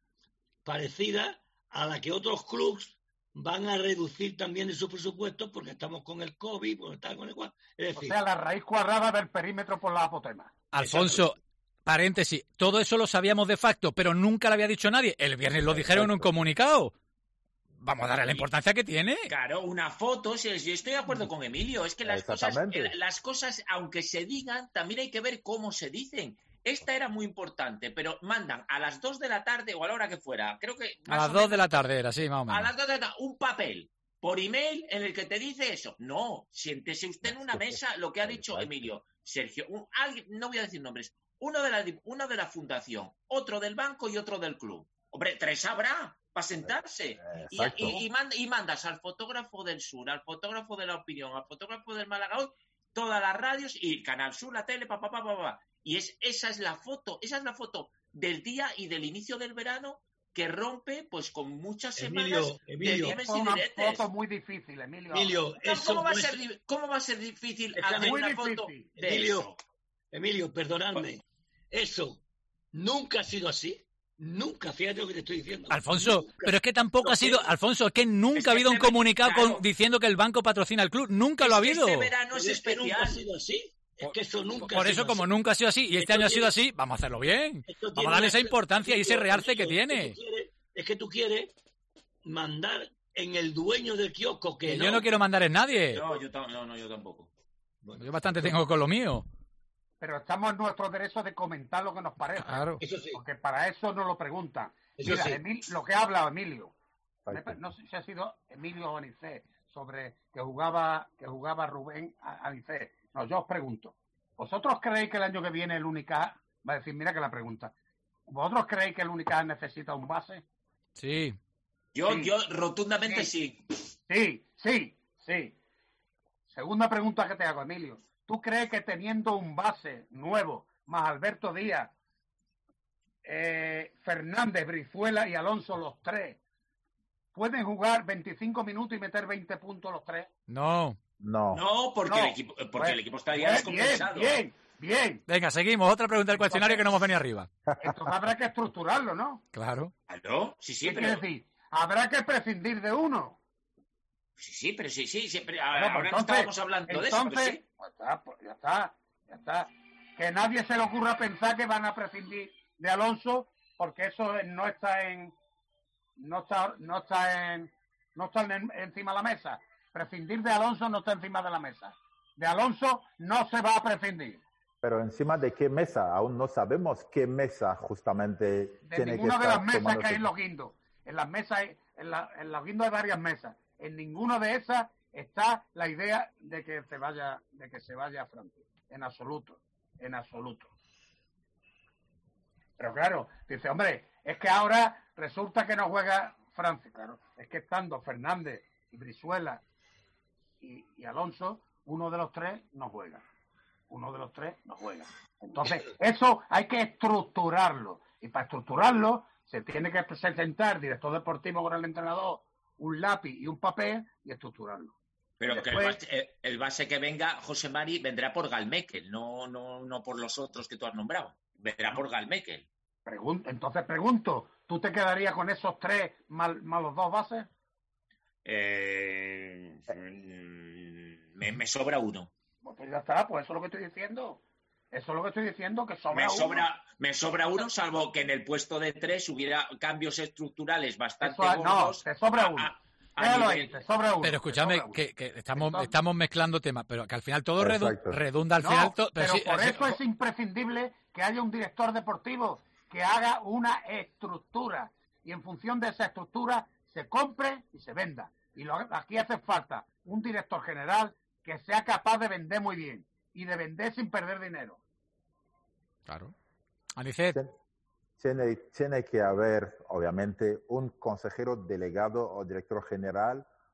parecida a la que otros clubes van a reducir también de sus presupuestos porque estamos con el COVID, porque estamos con el cual. Es decir, O sea, la raíz cuadrada del perímetro por la apotema. Alfonso, paréntesis, todo eso lo sabíamos de facto, pero nunca lo había dicho nadie. El viernes lo dijeron en un comunicado. Vamos a darle la importancia que tiene. Claro, una foto, si yo estoy de acuerdo con Emilio, es que las cosas, Exactamente. las cosas, aunque se digan, también hay que ver cómo se dicen. Esta era muy importante, pero mandan a las dos de la tarde o a la hora que fuera, creo que... A las dos de la tarde era, sí, más o menos. A las dos de la tarde, un papel por email en el que te dice eso. No, siéntese usted en una mesa, lo que ha dicho Emilio. Sergio, un, alguien, no voy a decir nombres, uno de, la, uno de la fundación, otro del banco y otro del club. Hombre, tres habrá para sentarse. Y, y, y, manda, y mandas al fotógrafo del Sur, al fotógrafo de La Opinión, al fotógrafo del Málaga Hoy, todas las radios y Canal Sur, la tele, papá, papá, papá. Y es, esa es la foto, esa es la foto del día y del inicio del verano que rompe pues con muchas Emilio, semanas Emilio, de diemes Es y una diretes. foto muy difícil, Emilio. Emilio, eso ¿Cómo, va a no ser, es- di- ¿Cómo va a ser difícil Está hacer muy una difícil. foto de Emilio, eso? Emilio, perdonadme. Eso nunca ha sido así. Nunca, fíjate lo que te estoy diciendo. Alfonso, Nunca. pero es que tampoco ha sido... Alfonso, es que nunca Es que ha habido un este- comunicado claro. con, diciendo que el banco patrocina al club. Nunca lo ha Es que habido. Este verano es Pero es que nunca ha especial. sido así. Es que eso nunca Por ha eso, sido como así. nunca ha sido así y este Esto año ha sido tiene- así, vamos a hacerlo bien. Esto Vamos tiene a darle esa una- importancia y ese realce que Emilio, tiene. Es que tú quieres, es que tú quieres mandar en el dueño del kiosco que, Que no. yo no quiero mandar en nadie. No, yo, tam- no, no, yo tampoco. Yo bastante tengo con lo mío. Pero estamos en nuestro derecho de comentar lo que nos parece. Claro. Eso sí. Porque para eso nos lo preguntan. Eso Mira, sí. Emil- lo que ha hablado Emilio. Me Exacto. pa- No sé si ha sido Emilio o Anicé, sobre que jugaba, que jugaba Rubén a- Anicé. No, yo os pregunto. ¿Vosotros creéis que el año que viene el Unicaja va a decir, mira que la pregunta, ¿vosotros creéis que el Unicaja necesita un base? Sí. Yo, Sí. yo rotundamente sí. Sí, sí, sí. Segunda pregunta que te hago, Emilio. ¿Tú crees que teniendo un base nuevo, más Alberto Díaz, eh, Fernández, Brizuela y Alonso, los tres, pueden jugar veinticinco minutos y meter veinte puntos los tres? No. No. No, porque, No. El, equipo, porque Pues, el equipo estaría Bien, descompensado. bien, bien. Venga, seguimos. Otra pregunta del cuestionario que no hemos venido arriba. Entonces habrá que estructurarlo, ¿no? Claro. Claro, sí, sí, ¿Qué pero, quiere decir? Habrá que prescindir de uno. sí, sí, pero sí, sí, siempre, Bueno, ahora pues no entonces- estábamos hablando de eso, pero Entonces, sí. pues está, pues ya está, ya está. Que nadie se le ocurra pensar que van a prescindir de Alonso, porque eso no está en, no está, no está en, no está en- encima de la mesa. Prescindir de Alonso no está encima de la mesa. De Alonso no se va a prescindir. Pero encima de qué mesa, aún no sabemos qué mesa justamente De tiene que ninguna de las estar mesas tomando que hay su- en los guindos. En las mesas, hay- en, la, en los guindos hay varias mesas. En ninguna de esas está la idea de que se vaya, de que se vaya a Francia. En absoluto, en absoluto. Pero claro, dice, hombre, es que ahora resulta que no juega Francia. Claro, es que estando Fernández y Brizuela y, y Alonso, uno de los tres no juega. Uno de los tres no juega. Entonces, eso hay que estructurarlo. Y para estructurarlo, se tiene que presentar el director deportivo con el entrenador, un lápiz y un papel y estructurarlo. Pero que el Después- base, eh, el base que venga, José Mari, vendrá por Galmekel, no, no, no por los otros que tú has nombrado. Vendrá por Galmekel. Pregun- Entonces pregunto, ¿tú te quedarías con esos tres más, más los dos bases? Eh, mm, me, me sobra uno. Pues ya está, pues eso es lo que estoy diciendo. Eso es lo que estoy diciendo, que sobra Me uno. sobra, me sobra uno, salvo que en el puesto de tres hubiera cambios estructurales bastante Eso, no, gordos. te sobra a- uno. a- a Déjalo nivel- ahí, te sobra uno. Pero escúchame, te sobra uno. que, que estamos, Entonces- estamos mezclando temas, pero que al final todo redu- Exacto. redunda al No, final. to- pero sí, por sí, eso es imprescindible que haya un director deportivo que haga una estructura y en función de esa estructura se compre y se venda. Y lo- aquí hace falta un director general que sea capaz de vender muy bien y de vender sin perder dinero. Claro. Anicet, Tiene, tiene que haber, obviamente, un consejero delegado o director general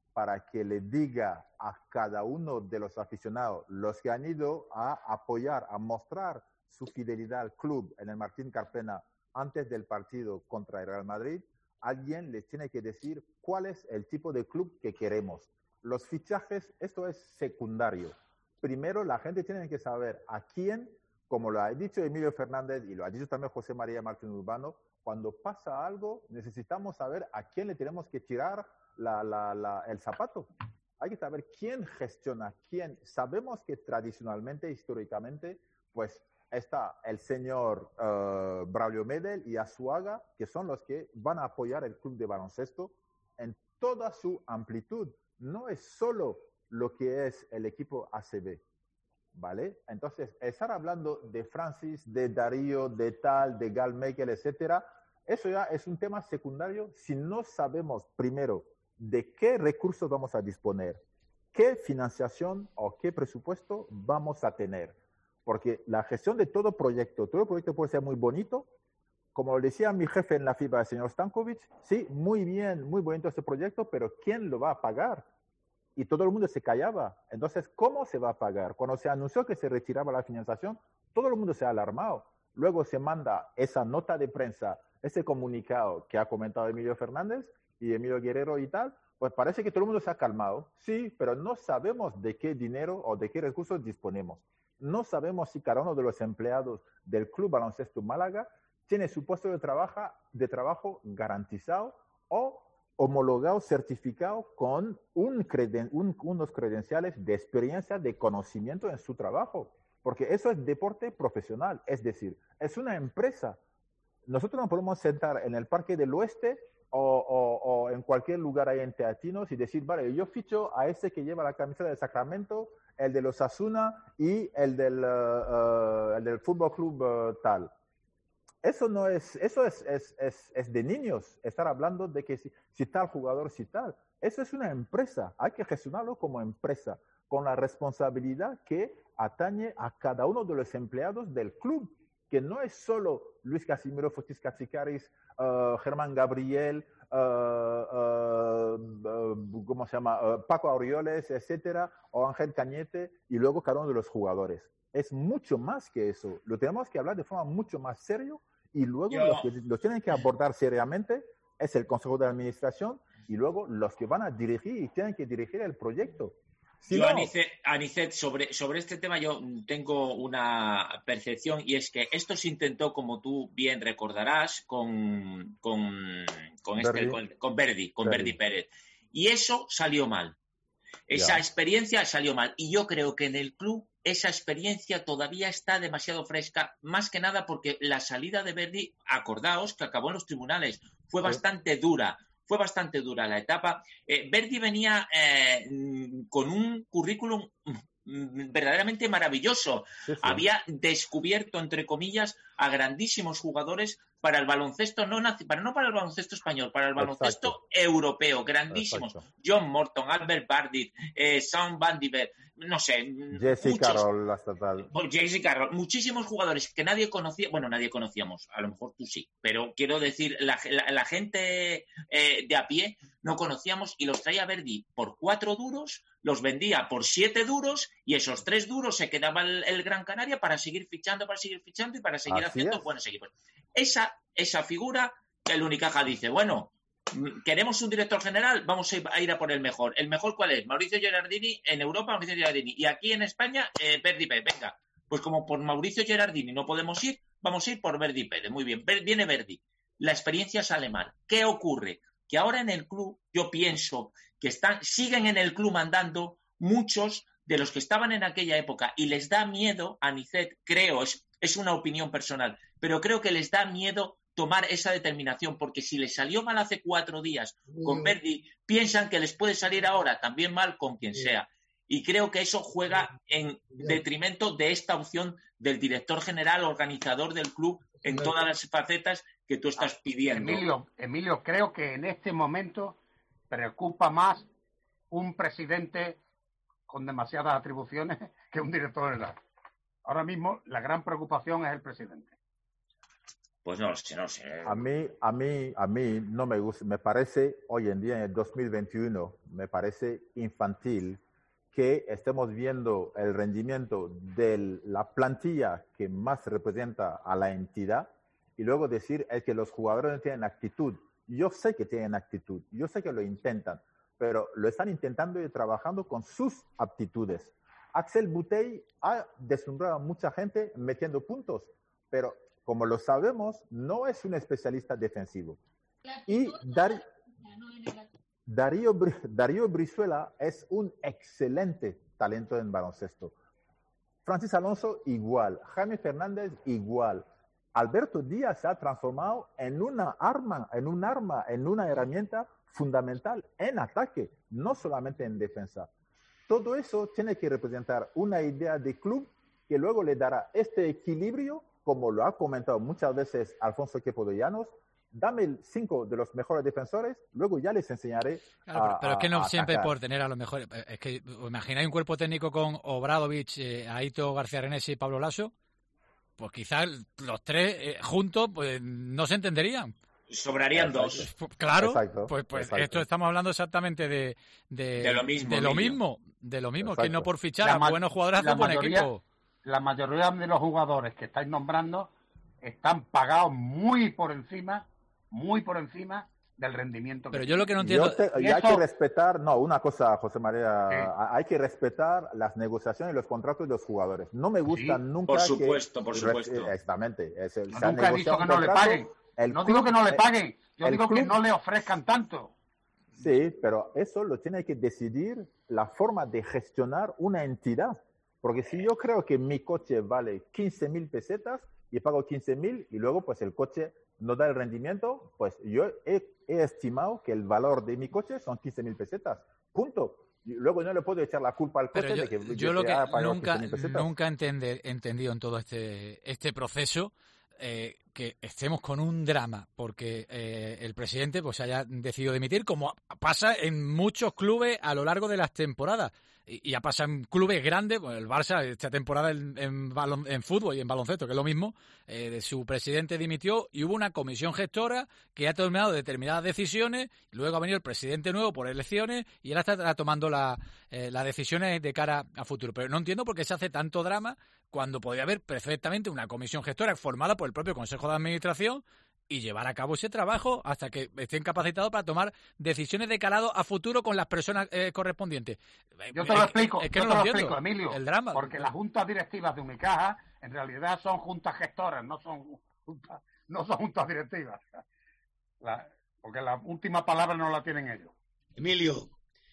para que le diga a cada uno de los aficionados, los que han ido a apoyar, a mostrar su fidelidad al club en el Martín Carpena antes del partido contra el Real Madrid, alguien les tiene que decir cuál es el tipo de club que queremos. Los fichajes, esto es secundario. Primero, la gente tiene que saber a quién, como lo ha dicho Emilio Fernández y lo ha dicho también José María Martín Urbano, cuando pasa algo, necesitamos saber a quién le tenemos que tirar la, la, la, el zapato. Hay que saber quién gestiona, quién. Sabemos que tradicionalmente, históricamente, pues está el señor uh, Braulio Medel y Azuaga, que son los que van a apoyar el club de baloncesto en toda su amplitud. No es solo lo que es el equipo A C B, ¿vale? Entonces, estar hablando de Francis, de Darío, de tal, de Gal Mekel, etcétera, eso ya es un tema secundario si no sabemos primero de qué recursos vamos a disponer, qué financiación o qué presupuesto vamos a tener. Porque la gestión de todo proyecto, todo proyecto puede ser muy bonito, como lo decía mi jefe en la FIBA, el señor Stankovic, sí, muy bien, muy bonito este proyecto, pero ¿quién lo va a pagar? Y todo el mundo se callaba. Entonces, ¿cómo se va a pagar? Cuando se anunció que se retiraba la financiación, todo el mundo se ha alarmado. Luego se manda esa nota de prensa, ese comunicado que ha comentado Emilio Fernández y Emilio Guerrero y tal, pues parece que todo el mundo se ha calmado. Sí, pero no sabemos de qué dinero o de qué recursos disponemos. No sabemos si cada uno de los empleados del Club Baloncesto Málaga tiene su puesto de trabajo, de trabajo garantizado o homologado, certificado con un creden, un, unos credenciales de experiencia, de conocimiento en su trabajo. Porque eso es deporte profesional, es decir, es una empresa. Nosotros no podemos sentar en el Parque del Oeste o, o, o en cualquier lugar ahí en Teatinos y decir, vale, yo ficho a ese que lleva la camiseta de Sacramento, el de los Asuna y el del, uh, uh, el del Fútbol Club uh, tal. Eso no es, eso es, es, es, es de niños, estar hablando de que si, si tal jugador, si tal. Eso es una empresa, hay que gestionarlo como empresa, con la responsabilidad que atañe a cada uno de los empleados del club, que no es solo Luis Casimiro Fotis Katsikaris, uh, Germán Gabriel, uh, uh, uh, ¿cómo se llama? Uh, Paco Aureoles, etcétera, o Ángel Cañete, y luego cada uno de los jugadores. Es mucho más que eso. Lo tenemos que hablar de forma mucho más serio y luego Yo... los que los tienen que abordar seriamente es el Consejo de Administración y luego los que van a dirigir y tienen que dirigir el proyecto. Si yo, no... Anicet, Anicet sobre, sobre este tema yo tengo una percepción y es que esto se intentó, como tú bien recordarás, con, con, con, Verdi. Este, con, con Verdi, con Verdi. Verdi Pérez. Y eso salió mal. Esa ya. experiencia salió mal. Y yo creo que en el club esa experiencia todavía está demasiado fresca, más que nada porque la salida de Verdi, acordaos que acabó en los tribunales, fue sí. bastante dura. Fue bastante dura la etapa. Eh, Verdi venía eh, con un currículum verdaderamente maravilloso. Sí, sí. Había descubierto, entre comillas, a grandísimos jugadores para el baloncesto, no, para, no para el baloncesto español, para el baloncesto Exacto. europeo, grandísimos. Exacto. John Morton, Albert Bardit, eh, Sam Van Diver, no sé. Jesse Carroll, hasta tal. Jesse Carroll, muchísimos jugadores que nadie conocía, bueno, nadie conocíamos, a lo mejor tú sí, pero quiero decir, la, la, la gente eh, de a pie no conocíamos y los traía Verdi por cuatro duros, los vendía por siete duros y esos tres duros se quedaba el, el Gran Canaria para seguir fichando, para seguir fichando y para seguir Así haciendo es. buenos equipos. Esa, esa figura, el Unicaja dice, bueno, queremos un director general, vamos a ir a por el mejor. ¿El mejor cuál es? Mauricio Gerardini en Europa, Mauricio Gerardini. Y aquí en España, eh, Verdi Pérez. Venga, pues como por Mauricio Gerardini no podemos ir, vamos a ir por Verdi Pérez. Muy bien, viene Verdi. La experiencia sale mal. ¿Qué ocurre? Que ahora en el club, yo pienso que están, siguen en el club mandando muchos de los que estaban en aquella época y les da miedo, Anicet, creo, es, es una opinión personal, pero creo que les da miedo tomar esa determinación, porque si les salió mal hace cuatro días con Verdi, piensan que les puede salir ahora también mal con quien sea. Y creo que eso juega en detrimento de esta opción del director general, organizador del club, en todas las facetas que tú estás pidiendo. Emilio, Emilio, creo que en este momento preocupa más un presidente con demasiadas atribuciones que un director general. Ahora mismo la gran preocupación es el presidente. Pues no lo sé, no lo sé. A mí, a mí, a mí no me gusta, me parece, hoy en día en el dos mil veintiuno, me parece infantil que estemos viendo el rendimiento de la plantilla que más representa a la entidad y luego decir es que los jugadores no tienen actitud. Yo sé que tienen actitud, yo sé que lo intentan, pero lo están intentando y trabajando con sus aptitudes. Axel Butey ha deslumbrado a mucha gente metiendo puntos, pero como lo sabemos, no es un especialista defensivo. Y Dar- Darío, Darío Brizuela es un excelente talento en baloncesto. Francis Alonso igual, Jaime Fernández igual. Alberto Díaz se ha transformado en una arma, en un arma, en una herramienta fundamental en ataque, no solamente en defensa. Todo eso tiene que representar una idea de club que luego le dará este equilibrio, como lo ha comentado muchas veces Alfonso Quepo de Llanos. Dame cinco de los mejores defensores, luego ya les enseñaré. Claro, pero, a, pero es que no a siempre atacar. por tener a los mejores. Es que imagináis un cuerpo técnico con Obradovic, eh, Aito García Renesi y Pablo Lasso, pues quizás los tres eh, juntos pues no se entenderían. Sobrarían dos. Claro, Exacto, pues, pues exacto. esto estamos hablando exactamente de, de, De lo mismo, de lo Emilio. mismo, de lo mismo, Exacto. que no por fichar La a ma- buenos jugadores la hace buen mayoría- equipo. La mayoría de los jugadores que estáis nombrando están pagados muy por encima, muy por encima del rendimiento. Pero que yo lo que no tienen. entiendo... Yo te- Y y hay eso- que respetar, no, una cosa, José María, Sí. a- hay que respetar las negociaciones y los contratos de los jugadores. No me gusta Sí, nunca por que- supuesto, por supuesto. Exactamente. Es el- Yo se ha nunca he negociado dicho que un no le contrato, paguen. el No club- digo que no le eh, paguen, yo el digo que club- no le ofrezcan tanto. Sí, pero eso lo tiene que decidir la forma de gestionar una entidad. Porque si yo creo que mi coche vale quince mil pesetas y pago quince mil y luego pues el coche no da el rendimiento, pues yo he, he estimado que el valor de mi coche son quince mil pesetas. Punto. Y luego no le puedo echar la culpa al coche Pero yo, de que yo lo que ha pagado nunca, quince mil pesetas. nunca entender, entendido en todo este, este proceso eh, que estemos con un drama porque eh, el presidente pues haya decidido dimitir, como pasa en muchos clubes a lo largo de las temporadas. Y, y ha pasado en clubes grandes, pues el Barça esta temporada en, en, balon, en fútbol y en baloncesto, que es lo mismo, eh, de su presidente dimitió y hubo una comisión gestora que ha tomado determinadas decisiones, y luego ha venido el presidente nuevo por elecciones y ahora está tomando la, eh, las decisiones de cara a futuro. Pero no entiendo por qué se hace tanto drama cuando podría haber perfectamente una comisión gestora formada por el propio Consejo de Administración y llevar a cabo ese trabajo hasta que estén capacitados para tomar decisiones de calado a futuro con las personas eh, correspondientes. Yo te lo Es- explico, es que yo no te lo entiendo. explico, Emilio. El drama. Porque las juntas directivas de Unicaja en realidad son juntas gestoras, no son juntas, no son juntas directivas. La- porque la última palabra no la tienen ellos. Emilio,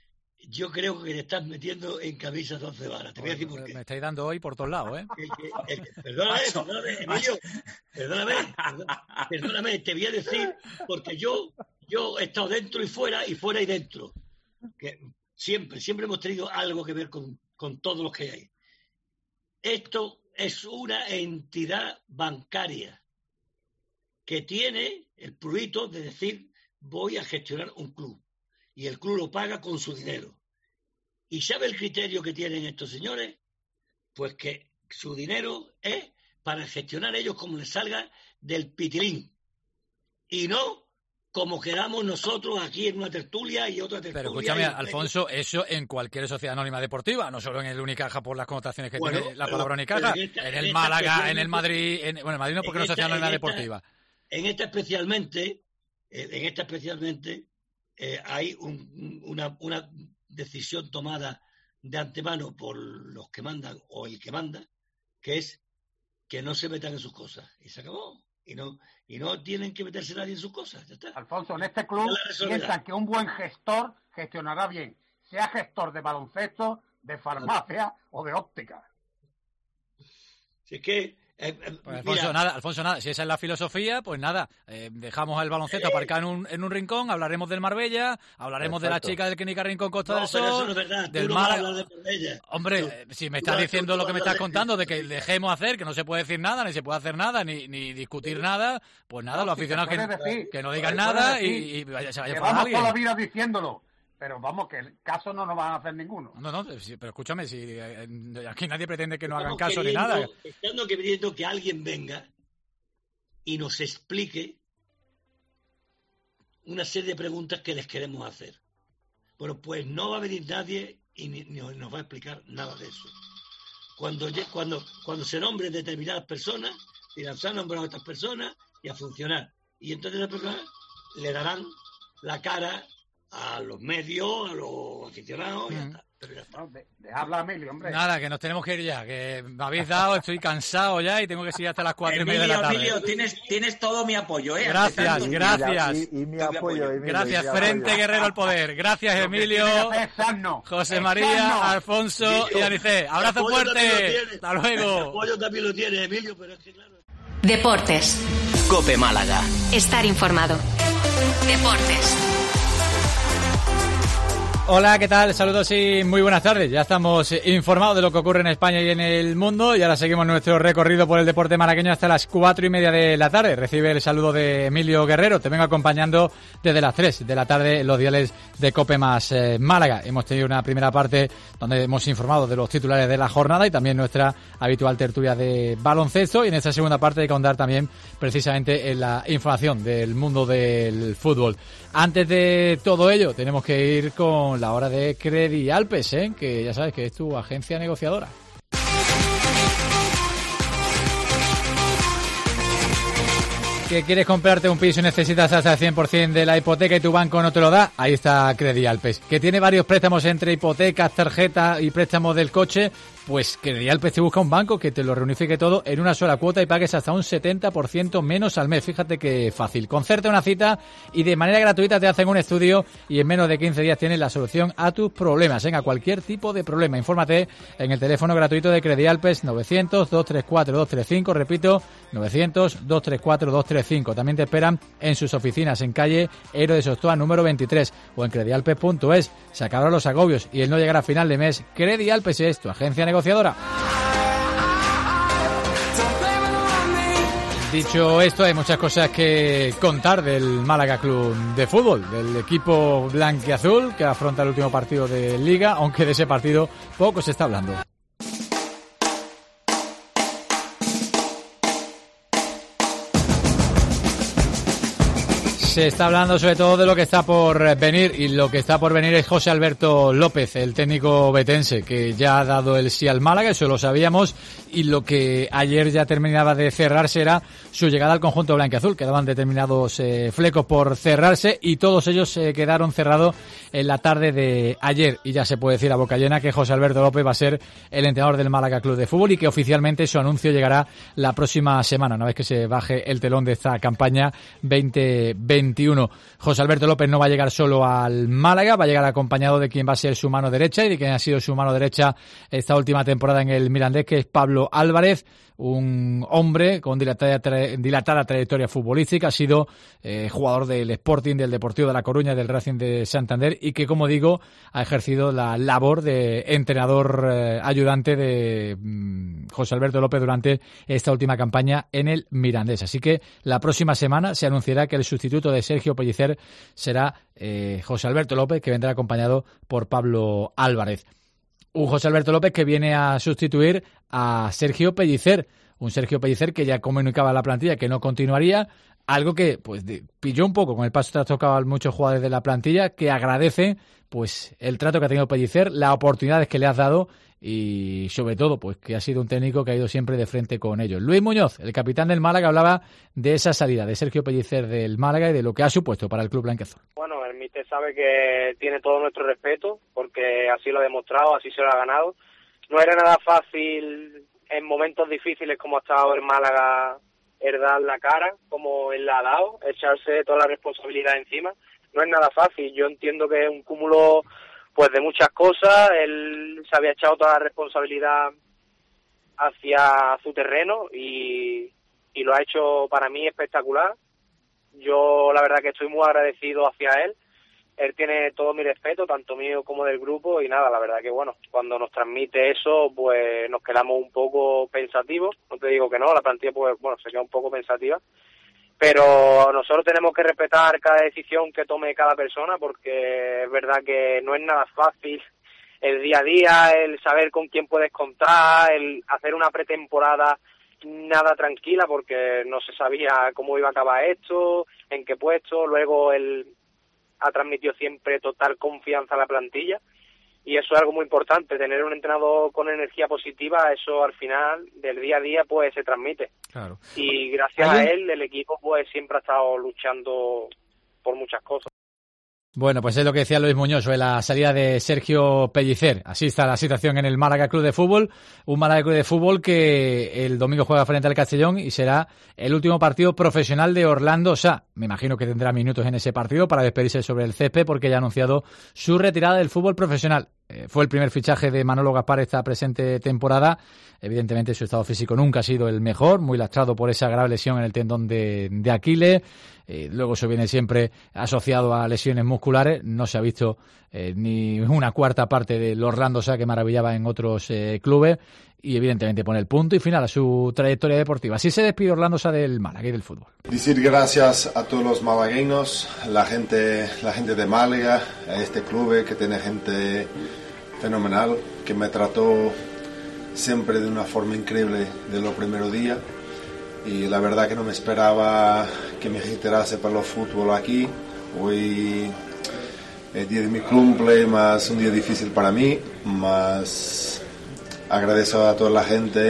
yo creo que le estás metiendo en camisas de once varas. Te voy a decir por qué. Me estáis dando hoy por todos lados, ¿eh? El que- el que- perdóname, perdóname, Emilio, perdóname, perdóname, perdóname, te voy a decir, porque yo, yo he estado dentro y fuera, y fuera y dentro. Que siempre, siempre hemos tenido algo que ver con, con todos los que hay. Esto es una entidad bancaria que tiene el prurito de decir voy a gestionar un club. Y el club lo paga con su dinero. ¿Y sabe el criterio que tienen estos señores? Pues que su dinero es para gestionar ellos como les salga del pitilín. Y no como queramos nosotros aquí en una tertulia y otra tertulia. Pero escúchame, y- Alfonso, eso en cualquier sociedad anónima deportiva, no solo en el Unicaja por las connotaciones que Bueno, tiene la pero- palabra Unicaja, pero en esta- en en el esta Málaga, en el especialmente- Madrid, en, bueno, en Madrid no porque en no es sociedad esta- anónima en esta- deportiva. En esta especialmente, eh, en esta especialmente eh, hay un- una, una decisión tomada de antemano por los que mandan o el que manda, que es que no se metan en sus cosas. Y se acabó. Y no, y no tienen que meterse nadie en sus cosas. Ya está. Alfonso, en este club Ya la resolverá. piensan que un buen gestor gestionará bien, sea gestor de baloncesto, de farmacia o de óptica. Si es que Eh, eh, Pues Alfonso, mira, nada, Alfonso, nada. Si esa es la filosofía, pues nada. Eh, dejamos el baloncesto aparcado en un, en un rincón, hablaremos del Marbella, hablaremos Exacto. de la chica del Kenica Rincón Costa no, del pero eso Sol, no es verdad. Tú del no vas a Málaga. hablar de Marbella. Hombre, Tú- eh, si me tú estás vas- diciendo tú lo que me hablas estás de- contando, de que dejemos hacer, que no se puede decir nada, ni se puede hacer nada, ni, ni discutir nada, pues nada, No, los si se aficionados puede que, decir, que no digan se puede nada y, decir y vaya, se vaya a Llevamos alguien. toda la vida diciéndolo, pero vamos, que el caso no nos van a hacer ninguno. No, no, sí, pero escúchame, si eh, aquí nadie pretende que no hagan Estamos caso ni queriendo- nada. Estando queriendo que alguien venga y nos explique una serie de preguntas que les queremos hacer. Bueno, pues no va a venir nadie y ni, ni nos va a explicar nada de eso. Cuando, cuando, cuando se nombren determinadas personas, dirán, se han nombrado a estas personas y a funcionar. Y entonces las personas le darán la cara a los medios, a los aficionados, mm. y ya está. Pero ya está. No, de, de habla Emilio, hombre. Nada, que nos tenemos que ir ya, que me habéis dado, estoy cansado ya y tengo que seguir hasta las cuatro Emilio, y media de la tarde. Emilio, tienes, tienes todo mi apoyo, ¿eh? Gracias, gracias. Y, y, y mi apoyo, Emilio, gracias, y mi Frente apoyo. Guerrero al Poder. Gracias, Emilio, José María, Alfonso y Anicé. Abrazo fuerte. Hasta luego. El apoyo también lo tiene Emilio, pero es que claro. Deportes. Cope Málaga. Estar informado. Deportes. Hola, ¿qué tal? Saludos y muy buenas tardes. Ya estamos informados de lo que ocurre en España y en el mundo y ahora seguimos nuestro recorrido por el deporte malagueño hasta las cuatro y media de la tarde. Recibe el saludo de Emilio Guerrero. Te vengo acompañando desde las tres de la tarde en los diales de Cope más eh, Málaga. Hemos tenido una primera parte donde hemos informado de los titulares de la jornada y también nuestra habitual tertulia de baloncesto y en esta segunda parte hay que ahondar también precisamente en la información del mundo del fútbol. Antes de todo ello tenemos que ir con la hora de Credi Alpes, ¿eh? Que ya sabes que es tu agencia negociadora. ¿Que quieres comprarte un piso y necesitas hasta el cien por ciento de la hipoteca y tu banco no te lo da? Ahí está Credi Alpes. ¿Que tiene varios préstamos entre hipotecas, tarjeta y préstamos del coche? Pues Credi Alpes te busca un banco que te lo reunifique todo en una sola cuota y pagues hasta un setenta por ciento menos al mes. Fíjate qué fácil. Concerta una cita y de manera gratuita te hacen un estudio y en menos de quince días tienes la solución a tus problemas. Venga, cualquier tipo de problema. Infórmate en el teléfono gratuito de Credi Alpes novecientos, doscientos treinta y cuatro, doscientos treinta y cinco. Repito, novecientos, doscientos treinta y cuatro, doscientos treinta y cinco. También te esperan en sus oficinas en calle Héroe de Sostoa número veintitrés o en credialpes punto es. Se acabaron los agobios y el no llegar a final de mes. Credi Alpes es tu agencia negociadora. Dicho esto, hay muchas cosas que contar del Málaga Club de Fútbol, del equipo blanquiazul que afronta el último partido de Liga, aunque de ese partido poco se está hablando. Se está hablando sobre todo de lo que está por venir y lo que está por venir es José Alberto López, el técnico betense, que ya ha dado el sí al Málaga, eso lo sabíamos, y lo que ayer ya terminaba de cerrarse era su llegada al conjunto blanquiazul. Quedaban determinados eh, flecos por cerrarse y todos ellos se eh, quedaron cerrados en la tarde de ayer y ya se puede decir a boca llena que José Alberto López va a ser el entrenador del Málaga Club de Fútbol y que oficialmente su anuncio llegará la próxima semana, una vez que se baje el telón de esta campaña veinte veintiuno. José Alberto López no va a llegar solo al Málaga, va a llegar acompañado de quien va a ser su mano derecha y de quien ha sido su mano derecha esta última temporada en el Mirandés, que es Pablo Álvarez, un hombre con dilatada, tra- dilatada trayectoria futbolística, ha sido eh, jugador del Sporting, del Deportivo de La Coruña, del Racing de Santander y que, como digo, ha ejercido la labor de entrenador eh, ayudante de mm, José Alberto López durante esta última campaña en el Mirandés. Así que la próxima semana se anunciará que el sustituto de Sergio Pellicer será eh, José Alberto López, que vendrá acompañado por Pablo Álvarez. Un José Alberto López que viene a sustituir a Sergio Pellicer, un Sergio Pellicer que ya comunicaba a la plantilla que no continuaría, algo que pues de, pilló un poco con el paso tras tocado a muchos jugadores de la plantilla que agradece pues el trato que ha tenido Pellicer, las oportunidades que le has dado y sobre todo pues que ha sido un técnico que ha ido siempre de frente con ellos. Luis Muñoz, el capitán del Málaga, hablaba de esa salida de Sergio Pellicer del Málaga y de lo que ha supuesto para el club blanquiazul. Bueno, el míster sabe que tiene todo nuestro respeto porque así lo ha demostrado, así se lo ha ganado. No era nada fácil en momentos difíciles como ha estado el Málaga el dar la cara como él la ha dado, echarse toda la responsabilidad encima. No es nada fácil, yo entiendo que es un cúmulo pues de muchas cosas. Él se había echado toda la responsabilidad hacia su terreno y, y lo ha hecho para mí espectacular. Yo la verdad que estoy muy agradecido hacia él. Él tiene todo mi respeto, tanto mío como del grupo, y nada, la verdad que bueno, cuando nos transmite eso, pues nos quedamos un poco pensativos. No te digo que no, la plantilla pues bueno, se queda un poco pensativa. Pero nosotros tenemos que respetar cada decisión que tome cada persona, porque es verdad que no es nada fácil el día a día, el saber con quién puedes contar, el hacer una pretemporada nada tranquila porque no se sabía cómo iba a acabar esto, en qué puesto. Luego él ha transmitido siempre total confianza a la plantilla y eso es algo muy importante, tener un entrenador con energía positiva, eso al final del día a día pues se transmite. Claro. Y gracias a él el equipo pues siempre ha estado luchando por muchas cosas. Bueno, pues es lo que decía Luis Muñoz sobre la salida de Sergio Pellicer. Así está la situación en el Málaga Club de Fútbol. Un Málaga Club de Fútbol que el domingo juega frente al Castellón y será el último partido profesional de Orlando Sá. Me imagino que tendrá minutos en ese partido para despedirse sobre el césped porque ya ha anunciado su retirada del fútbol profesional. Eh, fue el primer fichaje de Manolo Gaspar esta presente temporada. Evidentemente su estado físico nunca ha sido el mejor, muy lastrado por esa grave lesión en el tendón de, de Aquiles. Eh, luego eso viene siempre asociado a lesiones musculares. No se ha visto eh, ni una cuarta parte del Orlando Sá que maravillaba en otros eh, clubes y evidentemente pone el punto y final a su trayectoria deportiva. Así se despide Orlando Sá del Málaga y del fútbol. Decir gracias a todos los malagueños, la gente, la gente de Málaga, a este club que tiene gente fenomenal, que me trató siempre de una forma increíble de los primeros días y la verdad que no me esperaba que me reiterase para los fútbol aquí. Hoy el día de mi cumple, más un día difícil para mí, más agradezco a toda la gente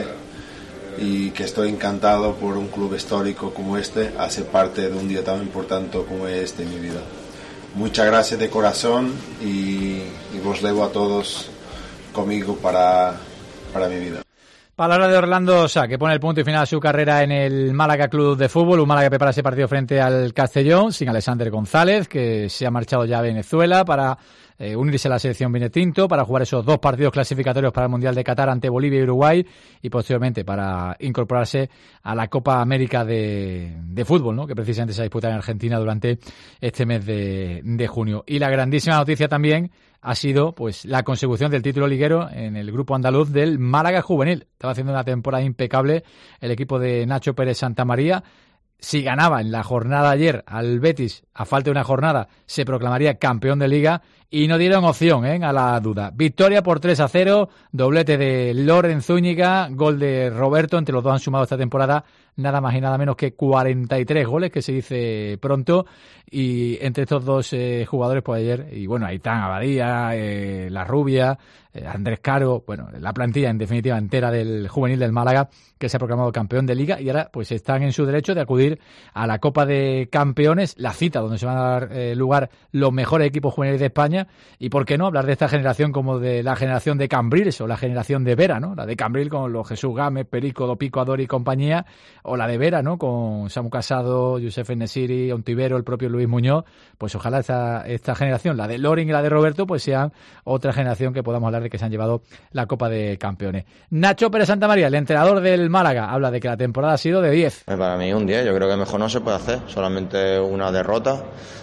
y que estoy encantado por un club histórico como este, hacer parte de un día tan importante como este en mi vida. Muchas gracias de corazón y, y vos debo a todos conmigo para, para mi vida. Palabra de Orlando Sá, que pone el punto y final a su carrera en el Málaga Club de Fútbol. Un Málaga que prepara ese partido frente al Castellón, sin Alexander González, que se ha marchado ya a Venezuela para eh, unirse a la selección vinetinto, para jugar esos dos partidos clasificatorios para el Mundial de Qatar ante Bolivia y Uruguay, y posteriormente para incorporarse a la Copa América de, de Fútbol, ¿no?, que precisamente se va a disputar en Argentina durante este mes de, de junio. Y la grandísima noticia también ha sido pues la consecución del título liguero en el grupo andaluz del Málaga Juvenil. Estaba haciendo una temporada impecable el equipo de Nacho Pérez Santamaría. Si ganaba en la jornada ayer al Betis, a falta de una jornada, se proclamaría campeón de Liga y no dieron opción ¿eh? a la duda. Victoria por tres a cero, doblete de Loren Zúñiga, gol de Roberto. Entre los dos han sumado esta temporada nada más y nada menos que cuarenta y tres goles, que se dice pronto. Y entre estos dos eh, jugadores, pues ayer, y bueno, Aitán Abadía, eh, La Rubia, eh, Andrés Caro, bueno, la plantilla en definitiva entera del juvenil del Málaga, que se ha proclamado campeón de Liga y ahora pues están en su derecho de acudir a la Copa de Campeones, la cita donde se van a dar eh, lugar los mejores equipos juveniles de España. Y por qué no hablar de esta generación como de la generación de Cambrils o la generación de Vera, ¿no? La de Cambril con los Jesús Gámez, Perico, Dopico, Adori y compañía, o la de Vera, ¿no?, con Samu Casado, Youssef Nesiri, Ontivero, el propio Luis Muñoz. Pues ojalá esta, esta generación, la de Loring y la de Roberto, pues sean otra generación que podamos hablar de que se han llevado la Copa de Campeones. Nacho Pérez Santamaría, el entrenador del Málaga, habla de que la temporada ha sido de diez. Para mí un diez, yo creo que mejor no se puede hacer, solamente una derrota.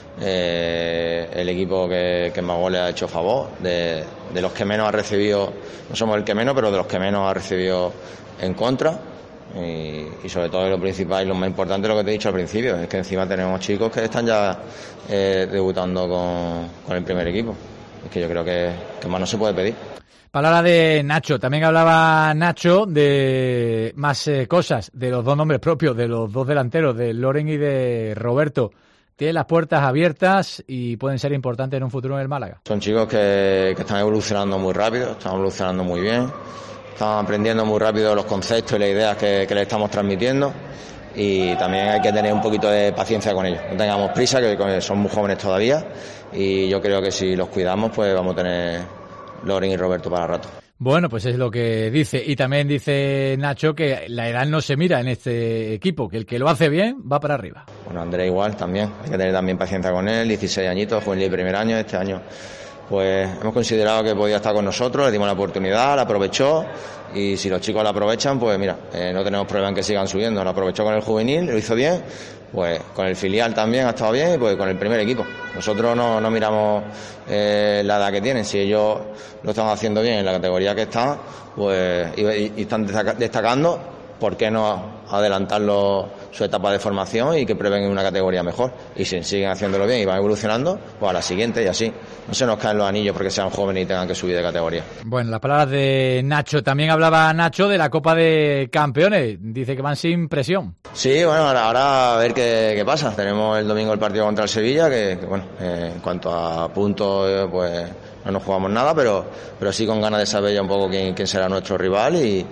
Eh, el equipo que, que más goles ha hecho favor, de, de los que menos ha recibido, no somos el que menos, pero de los que menos ha recibido en contra. Y, y sobre todo lo principal y lo más importante, lo que te he dicho al principio, es que encima tenemos chicos que están ya eh, debutando con, con el primer equipo. Es que yo creo que, que más no se puede pedir. Palabra de Nacho. También hablaba Nacho de más eh, cosas, de los dos nombres propios, de los dos delanteros, de Loren y de Roberto. Tienen las puertas abiertas y pueden ser importantes en un futuro en el Málaga. Son chicos que, que están evolucionando muy rápido, están evolucionando muy bien, están aprendiendo muy rápido los conceptos y las ideas que, que les estamos transmitiendo, y también hay que tener un poquito de paciencia con ellos. No tengamos prisa, que son muy jóvenes todavía, y yo creo que si los cuidamos pues vamos a tener Loren y Roberto para rato. Bueno, pues es lo que dice. Y también dice Nacho que la edad no se mira en este equipo, que el que lo hace bien va para arriba. Bueno, Andrés igual también, hay que tener también paciencia con él, dieciséis añitos, juvenil de primer año, este año pues hemos considerado que podía estar con nosotros, le dimos la oportunidad, la aprovechó, y si los chicos la aprovechan, pues mira, eh, no tenemos problema en que sigan subiendo. La aprovechó con el juvenil, lo hizo bien, pues con el filial también ha estado bien, y pues con el primer equipo. Nosotros no, no miramos eh, la edad que tienen, si ellos lo están haciendo bien en la categoría que están, pues y, y están destacando, ¿por qué no adelantarlo su etapa de formación y que prueben en una categoría mejor. Y si siguen haciéndolo bien y van evolucionando, pues a la siguiente y así. No se nos caen los anillos porque sean jóvenes y tengan que subir de categoría. Bueno, las palabras de Nacho. También hablaba Nacho de la Copa de Campeones. Dice que van sin presión. Sí, bueno, ahora, ahora a ver qué, qué pasa. Tenemos el domingo el partido contra el Sevilla, que, que bueno, eh, en cuanto a puntos, eh, pues no nos jugamos nada, pero, pero sí con ganas de saber ya un poco quién, quién será nuestro rival y,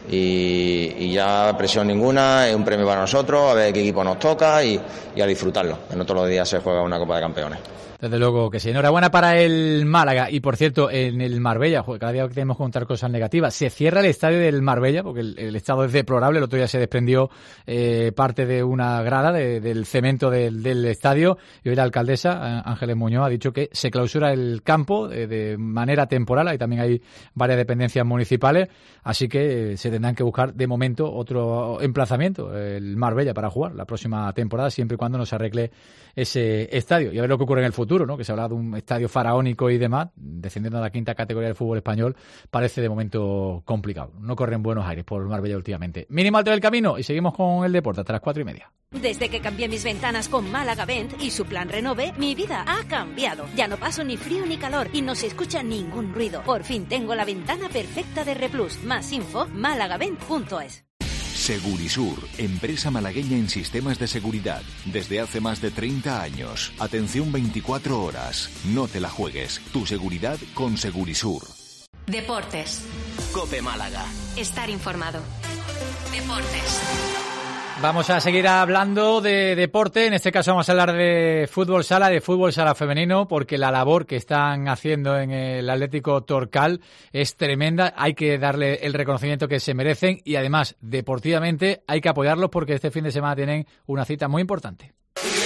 y, y ya presión ninguna, es un premio para nosotros, a ver qué equipo nos toca y, y a disfrutarlo. No todos los días se juega una Copa de Campeones. Desde luego que sí. Enhorabuena para el Málaga. Y por cierto, en el Marbella, cada día tenemos que contar cosas negativas. Se cierra el estadio del Marbella porque el, el estado es deplorable. El otro día se desprendió eh, parte de una grada de, del cemento del, del estadio. Y hoy la alcaldesa, Ángeles Muñoz, ha dicho que se clausura el campo de, de manera temporal. Ahí también hay varias dependencias municipales. Así que eh, se tendrán que buscar de momento otro emplazamiento, el Marbella, para jugar la próxima temporada, siempre y cuando no se arregle ese estadio. Y a ver lo que ocurre en el futuro, ¿no? Que se habla de un estadio faraónico y demás, descendiendo a la quinta categoría del fútbol español, parece de momento complicado. No corren buenos aires por Marbella últimamente. Mínimo alto del camino y seguimos con el deporte hasta las cuatro y media. Desde que cambié mis ventanas con Málaga Vent y su plan Renove, mi vida ha cambiado. Ya no paso ni frío ni calor y no se escucha ningún ruido. Por fin tengo la ventana perfecta de Replus. Más info, malagavent punto es. Segurisur, empresa malagueña en sistemas de seguridad. Desde hace más de treinta años. Atención veinticuatro horas. No te la juegues. Tu seguridad con Segurisur. Deportes. COPE Málaga. Estar informado. Deportes. Vamos a seguir hablando de deporte. En este caso vamos a hablar de fútbol sala, de fútbol sala femenino, porque la labor que están haciendo en el Atlético Torcal es tremenda. Hay que darle el reconocimiento que se merecen y además, deportivamente, hay que apoyarlos porque este fin de semana tienen una cita muy importante.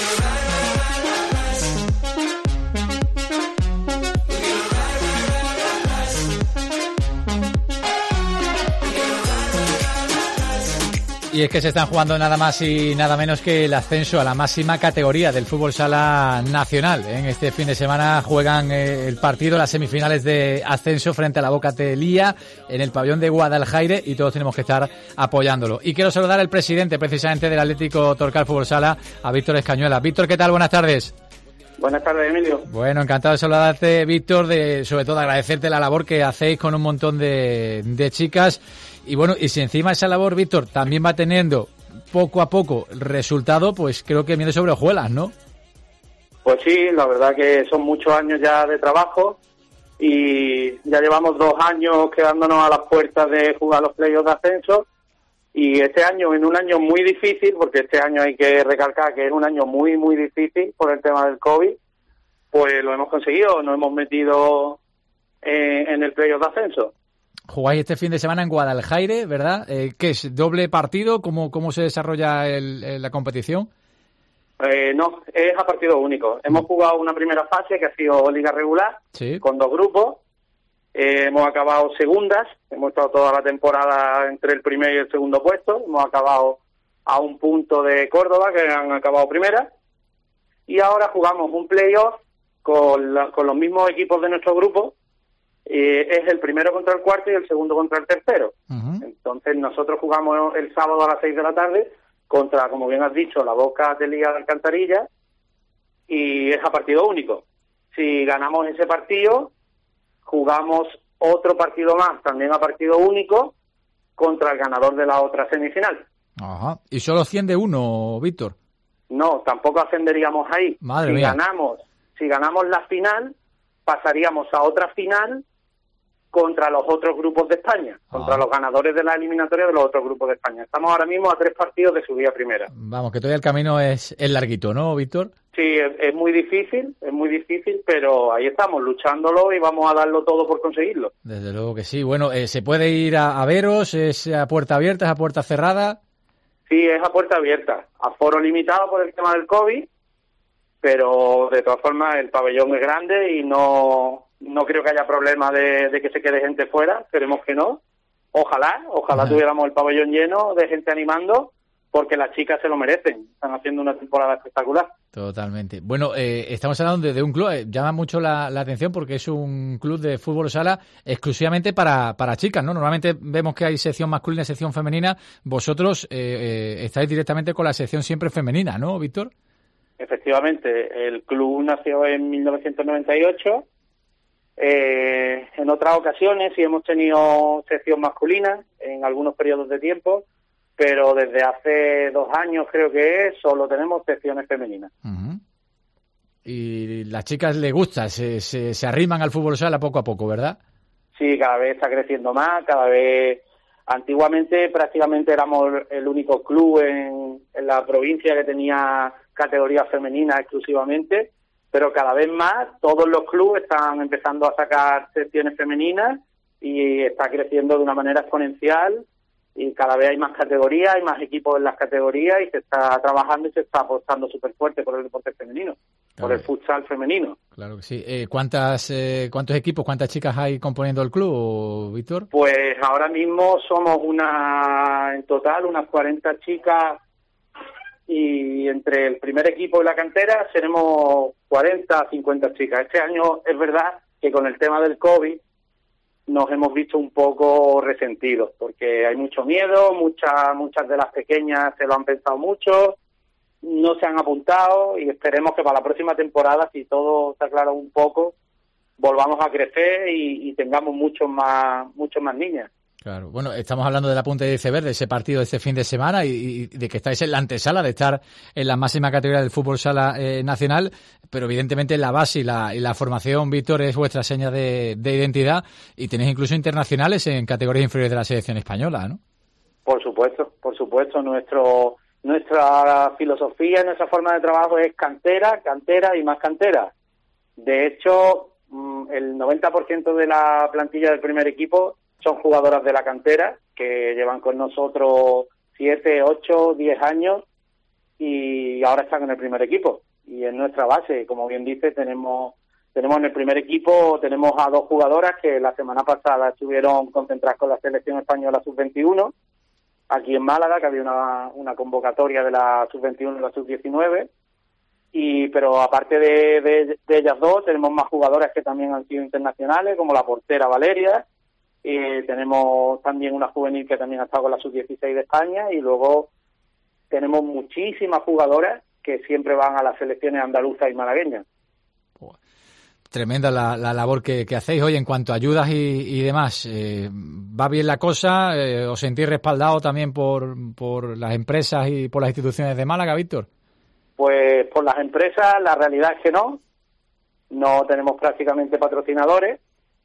Y es que se están jugando nada más y nada menos que el ascenso a la máxima categoría del fútbol sala nacional. En este fin de semana juegan el partido, las semifinales de ascenso frente a la Boca Telía en el pabellón de Guadaljaire y todos tenemos que estar apoyándolo. Y quiero saludar al presidente precisamente del Atlético Torcal Fútbol Sala, a Víctor Escañuela. Víctor, ¿qué tal? Buenas tardes. Buenas tardes, Emilio. Bueno, encantado de saludarte, Víctor, de sobre todo agradecerte la labor que hacéis con un montón de, de chicas. Y bueno, y si encima esa labor, Víctor, también va teniendo poco a poco resultado, pues creo que viene sobre hojuelas, ¿no? Pues sí, la verdad que son muchos años ya de trabajo y ya llevamos dos años quedándonos a las puertas de jugar los playoffs de ascenso. Y este año, en un año muy difícil, porque este año hay que recalcar que es un año muy, muy difícil por el tema del COVID, pues lo hemos conseguido, nos hemos metido en, en el playoff de ascenso. Jugáis este fin de semana en Guadaljaire, ¿verdad? Eh, ¿Qué es? ¿Doble partido? ¿Cómo, cómo se desarrolla el, el, la competición? Eh, no, es a partido único. Hemos jugado una primera fase que ha sido liga regular, sí, con dos grupos. Eh, hemos acabado segundas, hemos estado toda la temporada entre el primer y el segundo puesto. Hemos acabado a un punto de Córdoba, que han acabado primera. Y ahora jugamos un playoff con, la, con los mismos equipos de nuestro grupo. Eh, es el primero contra el cuarto y el segundo contra el tercero. Uh-huh. Entonces nosotros jugamos el sábado a las seis de la tarde contra, como bien has dicho, la Boca Telía de Alcantarilla, y es a partido único. Si ganamos ese partido, jugamos otro partido más, también a partido único, contra el ganador de la otra semifinal. Ajá. ¿Y solo asciende uno, Víctor? No, tampoco ascenderíamos ahí. Madre si mía. ganamos, si ganamos la final, pasaríamos a otra final contra los otros grupos de España, contra ah. los ganadores de la eliminatoria de los otros grupos de España. Estamos ahora mismo a tres partidos de subida primera. Vamos, que todavía el camino es, es larguito, ¿no, Víctor? Sí, es, es muy difícil, es muy difícil, pero ahí estamos, luchándolo y vamos a darlo todo por conseguirlo. Desde luego que sí. Bueno, eh, ¿se puede ir a, a veros? ¿Es a puerta abierta, es a puerta cerrada? Sí, es a puerta abierta, aforo limitado por el tema del COVID, pero de todas formas el pabellón es grande y no... No creo que haya problema de, de que se quede gente fuera, esperemos que no. Ojalá, ojalá uh-huh. tuviéramos el pabellón lleno de gente animando, porque las chicas se lo merecen, están haciendo una temporada espectacular. Totalmente. Bueno, eh, estamos hablando de, de un club, eh, llama mucho la, la atención porque es un club de fútbol sala exclusivamente para, para chicas, ¿no? Normalmente vemos que hay sección masculina y sección femenina. Vosotros eh, eh, estáis directamente con la sección siempre femenina, ¿no, Víctor? Efectivamente, el club nació en mil novecientos noventa y ocho. Eh, en otras ocasiones sí hemos tenido sección masculina en algunos periodos de tiempo, pero desde hace dos años creo que es, solo tenemos secciones femeninas. Uh-huh. Y las chicas les gusta, se, se, se arriman al fútbol sala poco a poco, ¿verdad? Sí, cada vez está creciendo más, cada vez... Antiguamente prácticamente éramos el único club en, en la provincia que tenía categorías femeninas exclusivamente, pero cada vez más todos los clubes están empezando a sacar secciones femeninas y está creciendo de una manera exponencial. Y cada vez hay más categorías, hay más equipos en las categorías y se está trabajando y se está apostando súper fuerte por el deporte femenino, claro, por el futsal femenino. Claro que sí. Eh, ¿cuántas, eh, ¿Cuántos equipos, cuántas chicas hay componiendo el club, Víctor? Pues ahora mismo somos una, en total, unas cuarenta chicas y entre el primer equipo y la cantera seremos cuarenta, cincuenta chicas. Este año es verdad que con el tema del COVID nos hemos visto un poco resentidos, porque hay mucho miedo, muchas muchas de las pequeñas se lo han pensado mucho, no se han apuntado y esperemos que para la próxima temporada, si todo se aclara un poco, volvamos a crecer y, y tengamos muchos más muchos más niñas. Claro, bueno, estamos hablando de la punta de iceberg, de ese partido de este fin de semana y, y de que estáis en la antesala de estar en la máxima categoría del fútbol sala eh, nacional, pero evidentemente la base y la, y la formación, Víctor, es vuestra seña de, de identidad y tenéis incluso internacionales en categorías inferiores de la selección española, ¿no? Por supuesto, por supuesto, nuestro nuestra filosofía, nuestra forma de trabajo es cantera, cantera y más cantera. De hecho, el noventa por ciento de la plantilla del primer equipo son jugadoras de la cantera que llevan con nosotros siete, ocho, diez años y ahora están en el primer equipo. Y en nuestra base, como bien dice, tenemos tenemos en el primer equipo tenemos a dos jugadoras que la semana pasada estuvieron concentradas con la selección española sub veintiuno aquí en Málaga, que había una, una convocatoria de la sub veintiuno y la sub diecinueve. Y pero aparte de, de, de ellas dos, tenemos más jugadoras que también han sido internacionales, como la portera Valeria. Eh, tenemos también una juvenil que también ha estado con la sub dieciséis de España y luego tenemos muchísimas jugadoras que siempre van a las selecciones andaluzas y malagueñas. Tremenda la, la labor que, que hacéis hoy en cuanto a ayudas y, y demás. Eh, ¿Va bien la cosa? Eh, ¿Os sentís respaldado también por, por las empresas y por las instituciones de Málaga, Víctor? Pues por las empresas la realidad es que no. No tenemos prácticamente patrocinadores.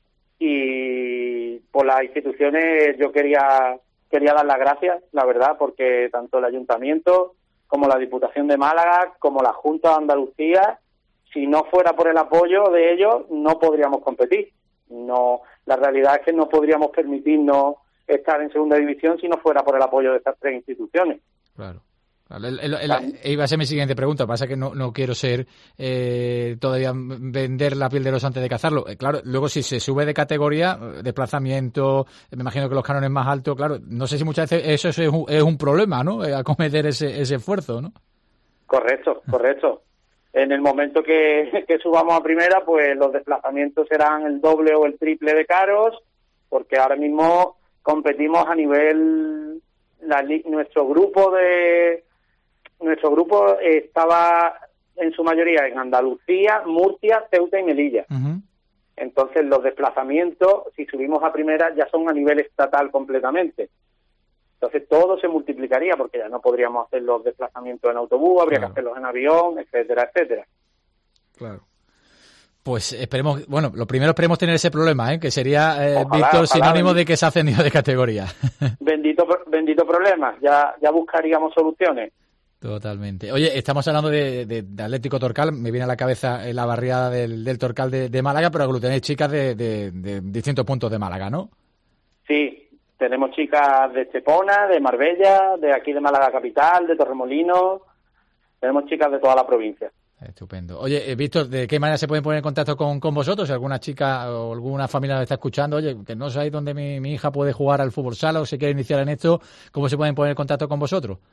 Y por las instituciones yo quería quería dar las gracias, la verdad, porque tanto el Ayuntamiento como la Diputación de Málaga, como la Junta de Andalucía, si no fuera por el apoyo de ellos, no podríamos competir. No, la realidad es que no podríamos permitirnos estar en segunda división si no fuera por el apoyo de estas tres instituciones. Claro. El, el, el, iba a ser mi siguiente pregunta, pasa que no, no quiero ser eh, todavía vender la piel del oso antes de cazarlo. Eh, claro, luego si se sube de categoría, desplazamiento, me imagino que los cánones más altos, claro, no sé si muchas veces eso es un, es un problema, ¿no? Eh, acometer ese, ese esfuerzo, ¿no? Correcto, correcto. En el momento que, que subamos a primera, pues los desplazamientos serán el doble o el triple de caros, porque ahora mismo competimos a nivel, la, nuestro grupo de... Nuestro grupo estaba en su mayoría en Andalucía, Murcia, Ceuta y Melilla. Uh-huh. Entonces los desplazamientos, si subimos a primera, ya son a nivel estatal completamente. Entonces todo se multiplicaría porque ya no podríamos hacer los desplazamientos en autobús, habría claro. que hacerlos en avión, etcétera, etcétera. Claro. Pues esperemos, bueno, lo primero esperemos tener ese problema, ¿eh? Que sería, eh, ojalá, Víctor, ojalá, sinónimo bendito, de que se ha ascendido de categoría. Bendito, bendito problema, ya, ya buscaríamos soluciones. Totalmente. Oye, estamos hablando de, de, de Atlético Torcal, me viene a la cabeza la barriada del, del Torcal de, de Málaga, pero tenéis chicas de, de, de distintos puntos de Málaga, ¿no? Sí, tenemos chicas de Estepona, de Marbella, de aquí de Málaga capital, de Torremolinos, tenemos chicas de toda la provincia. Estupendo. Oye, eh, Víctor, ¿de qué manera se pueden poner en contacto con, con vosotros? Si alguna chica o alguna familia me está escuchando, oye, que no sabéis dónde mi, mi hija puede jugar al fútbol sala o se quiere iniciar en esto, ¿cómo se pueden poner en contacto con vosotros?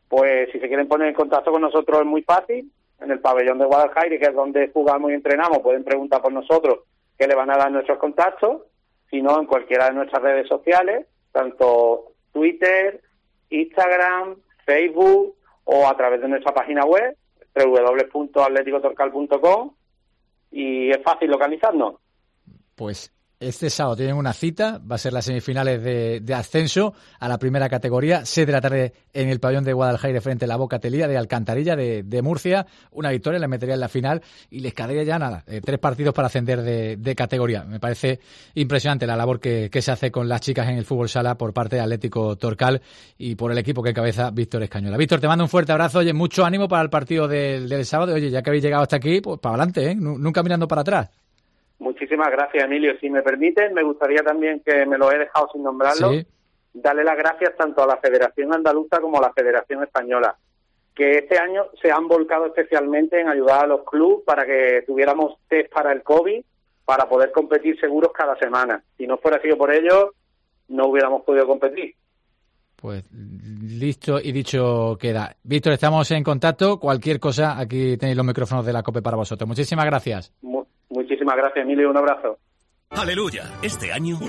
pues si se quieren poner en contacto con nosotros es muy fácil. En el pabellón de Guadalajara, que es donde jugamos y entrenamos, pueden preguntar por nosotros, que le van a dar nuestros contactos, si no, en cualquiera de nuestras redes sociales, tanto Twitter, Instagram, Facebook o a través de nuestra página web, doble u doble u doble u punto atlético torcal punto com, y es fácil localizarnos. Pues este sábado tienen una cita, va a ser las semifinales de, de ascenso a la primera categoría, seis de la tarde en el pabellón de Guadalajara frente a la Boca Telía de Alcantarilla de, de Murcia. Una victoria les metería en la final y les quedaría ya nada, eh, tres partidos para ascender de, de categoría. Me parece impresionante la labor que, que se hace con las chicas en el fútbol sala por parte de Atlético Torcal y por el equipo que encabeza Víctor Escañola. Víctor, te mando un fuerte abrazo, oye, mucho ánimo para el partido del, del sábado. Oye, ya que habéis llegado hasta aquí, pues para adelante, ¿eh? Nunca mirando para atrás. Muchísimas gracias, Emilio. Si me permiten, me gustaría también, que me lo he dejado sin nombrarlo, sí, darle las gracias tanto a la Federación Andaluza como a la Federación Española, que este año se han volcado especialmente en ayudar a los clubes para que tuviéramos test para el COVID, para poder competir seguros cada semana. Si no fuera sido por ello, no hubiéramos podido competir. Pues listo y dicho queda. Víctor, estamos en contacto. Cualquier cosa, aquí tenéis los micrófonos de la COPE para vosotros. Muchísimas gracias. Mu- muchísimas gracias, Emilio. Un abrazo. ¡Aleluya! Este año...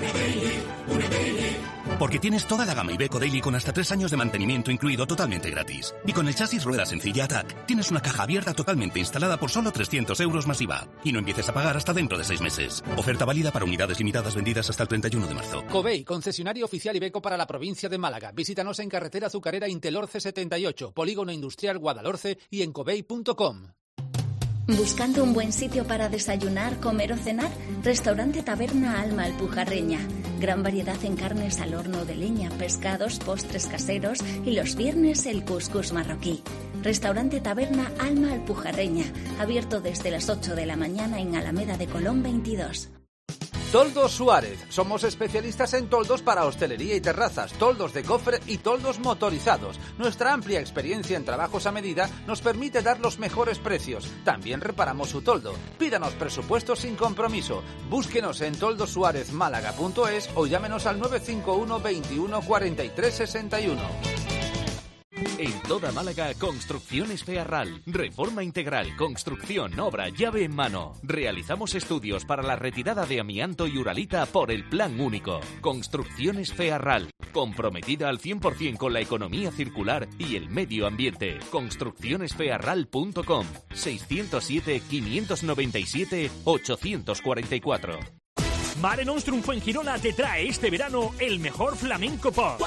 Porque tienes toda la gama Iveco Daily con hasta tres años de mantenimiento incluido totalmente gratis. Y con el chasis rueda sencilla Attack, tienes una caja abierta totalmente instalada por solo trescientos euros más I V A. Y no empieces a pagar hasta dentro de seis meses. Oferta válida para unidades limitadas vendidas hasta el treinta y uno de marzo. Covey, concesionario oficial Iveco para la provincia de Málaga. Visítanos en carretera Azucarera Intelorce setenta y ocho, Polígono Industrial Guadalhorce y en covey punto com. ¿Buscando un buen sitio para desayunar, comer o cenar? Restaurante Taberna Alma Alpujarreña. Gran variedad en carnes al horno de leña, pescados, postres caseros y los viernes el cuscús marroquí. Restaurante Taberna Alma Alpujarreña. Abierto desde las ocho de la mañana en Alameda de Colón veintidós. Toldos Suárez. Somos especialistas en toldos para hostelería y terrazas, toldos de cofre y toldos motorizados. Nuestra amplia experiencia en trabajos a medida nos permite dar los mejores precios. También reparamos su toldo. Pídanos presupuestos sin compromiso. Búsquenos en toldosuárezmálaga punto es o llámenos al nueve cinco uno veintiuno cuarenta y tres sesenta y uno. En toda Málaga, Construcciones Fearral. Reforma integral, construcción, obra, llave en mano. Realizamos estudios para la retirada de amianto y uralita por el Plan Único. Construcciones Fearral. Comprometida al cien por ciento con la economía circular y el medio ambiente. construcciones fearral punto com. seiscientos siete, quinientos noventa y siete, ochocientos cuarenta y cuatro. Mare Nostrum Fuengirola te trae este verano el mejor flamenco pop.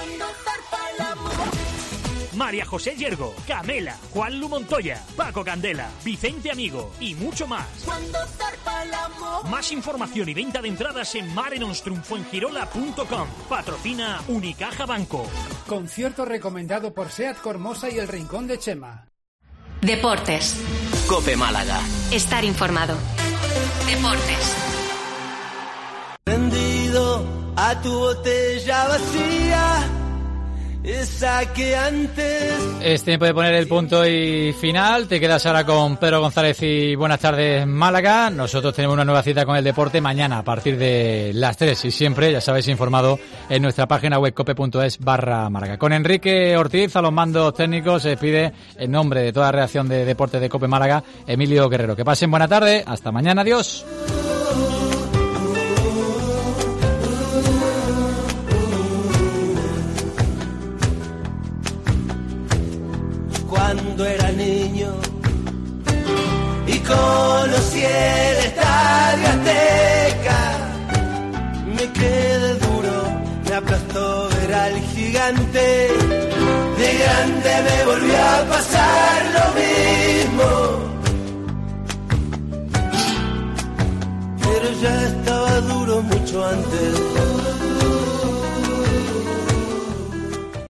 María José Yergo, Camela, Juan Lu Montoya, Paco Candela, Vicente Amigo y mucho más. Más información y venta de entradas en mare nostrum fuengirola punto com. Patrocina Unicaja Banco. Concierto recomendado por Seat Cormosa y el Rincón de Chema. Deportes. COPE Málaga. Estar informado. Deportes. Rendido a tu botella vacía. Esa que antes... Es tiempo de poner el punto y final. Te quedas ahora con Pedro González y buenas tardes Málaga. Nosotros tenemos una nueva cita con el deporte mañana a partir de las tres y siempre, ya sabéis, informado en nuestra página web cope punto es barra Málaga. Con Enrique Ortiz a los mandos técnicos se despide en nombre de toda la redacción de Deportes de COPE Málaga, Emilio Guerrero. Que pasen buena tarde. Hasta mañana. Adiós. Cuando era niño y conocí el Estadio Azteca, me quedé duro, me aplastó ver al gigante. De grande me volvió a pasar lo mismo, pero ya estaba duro mucho antes.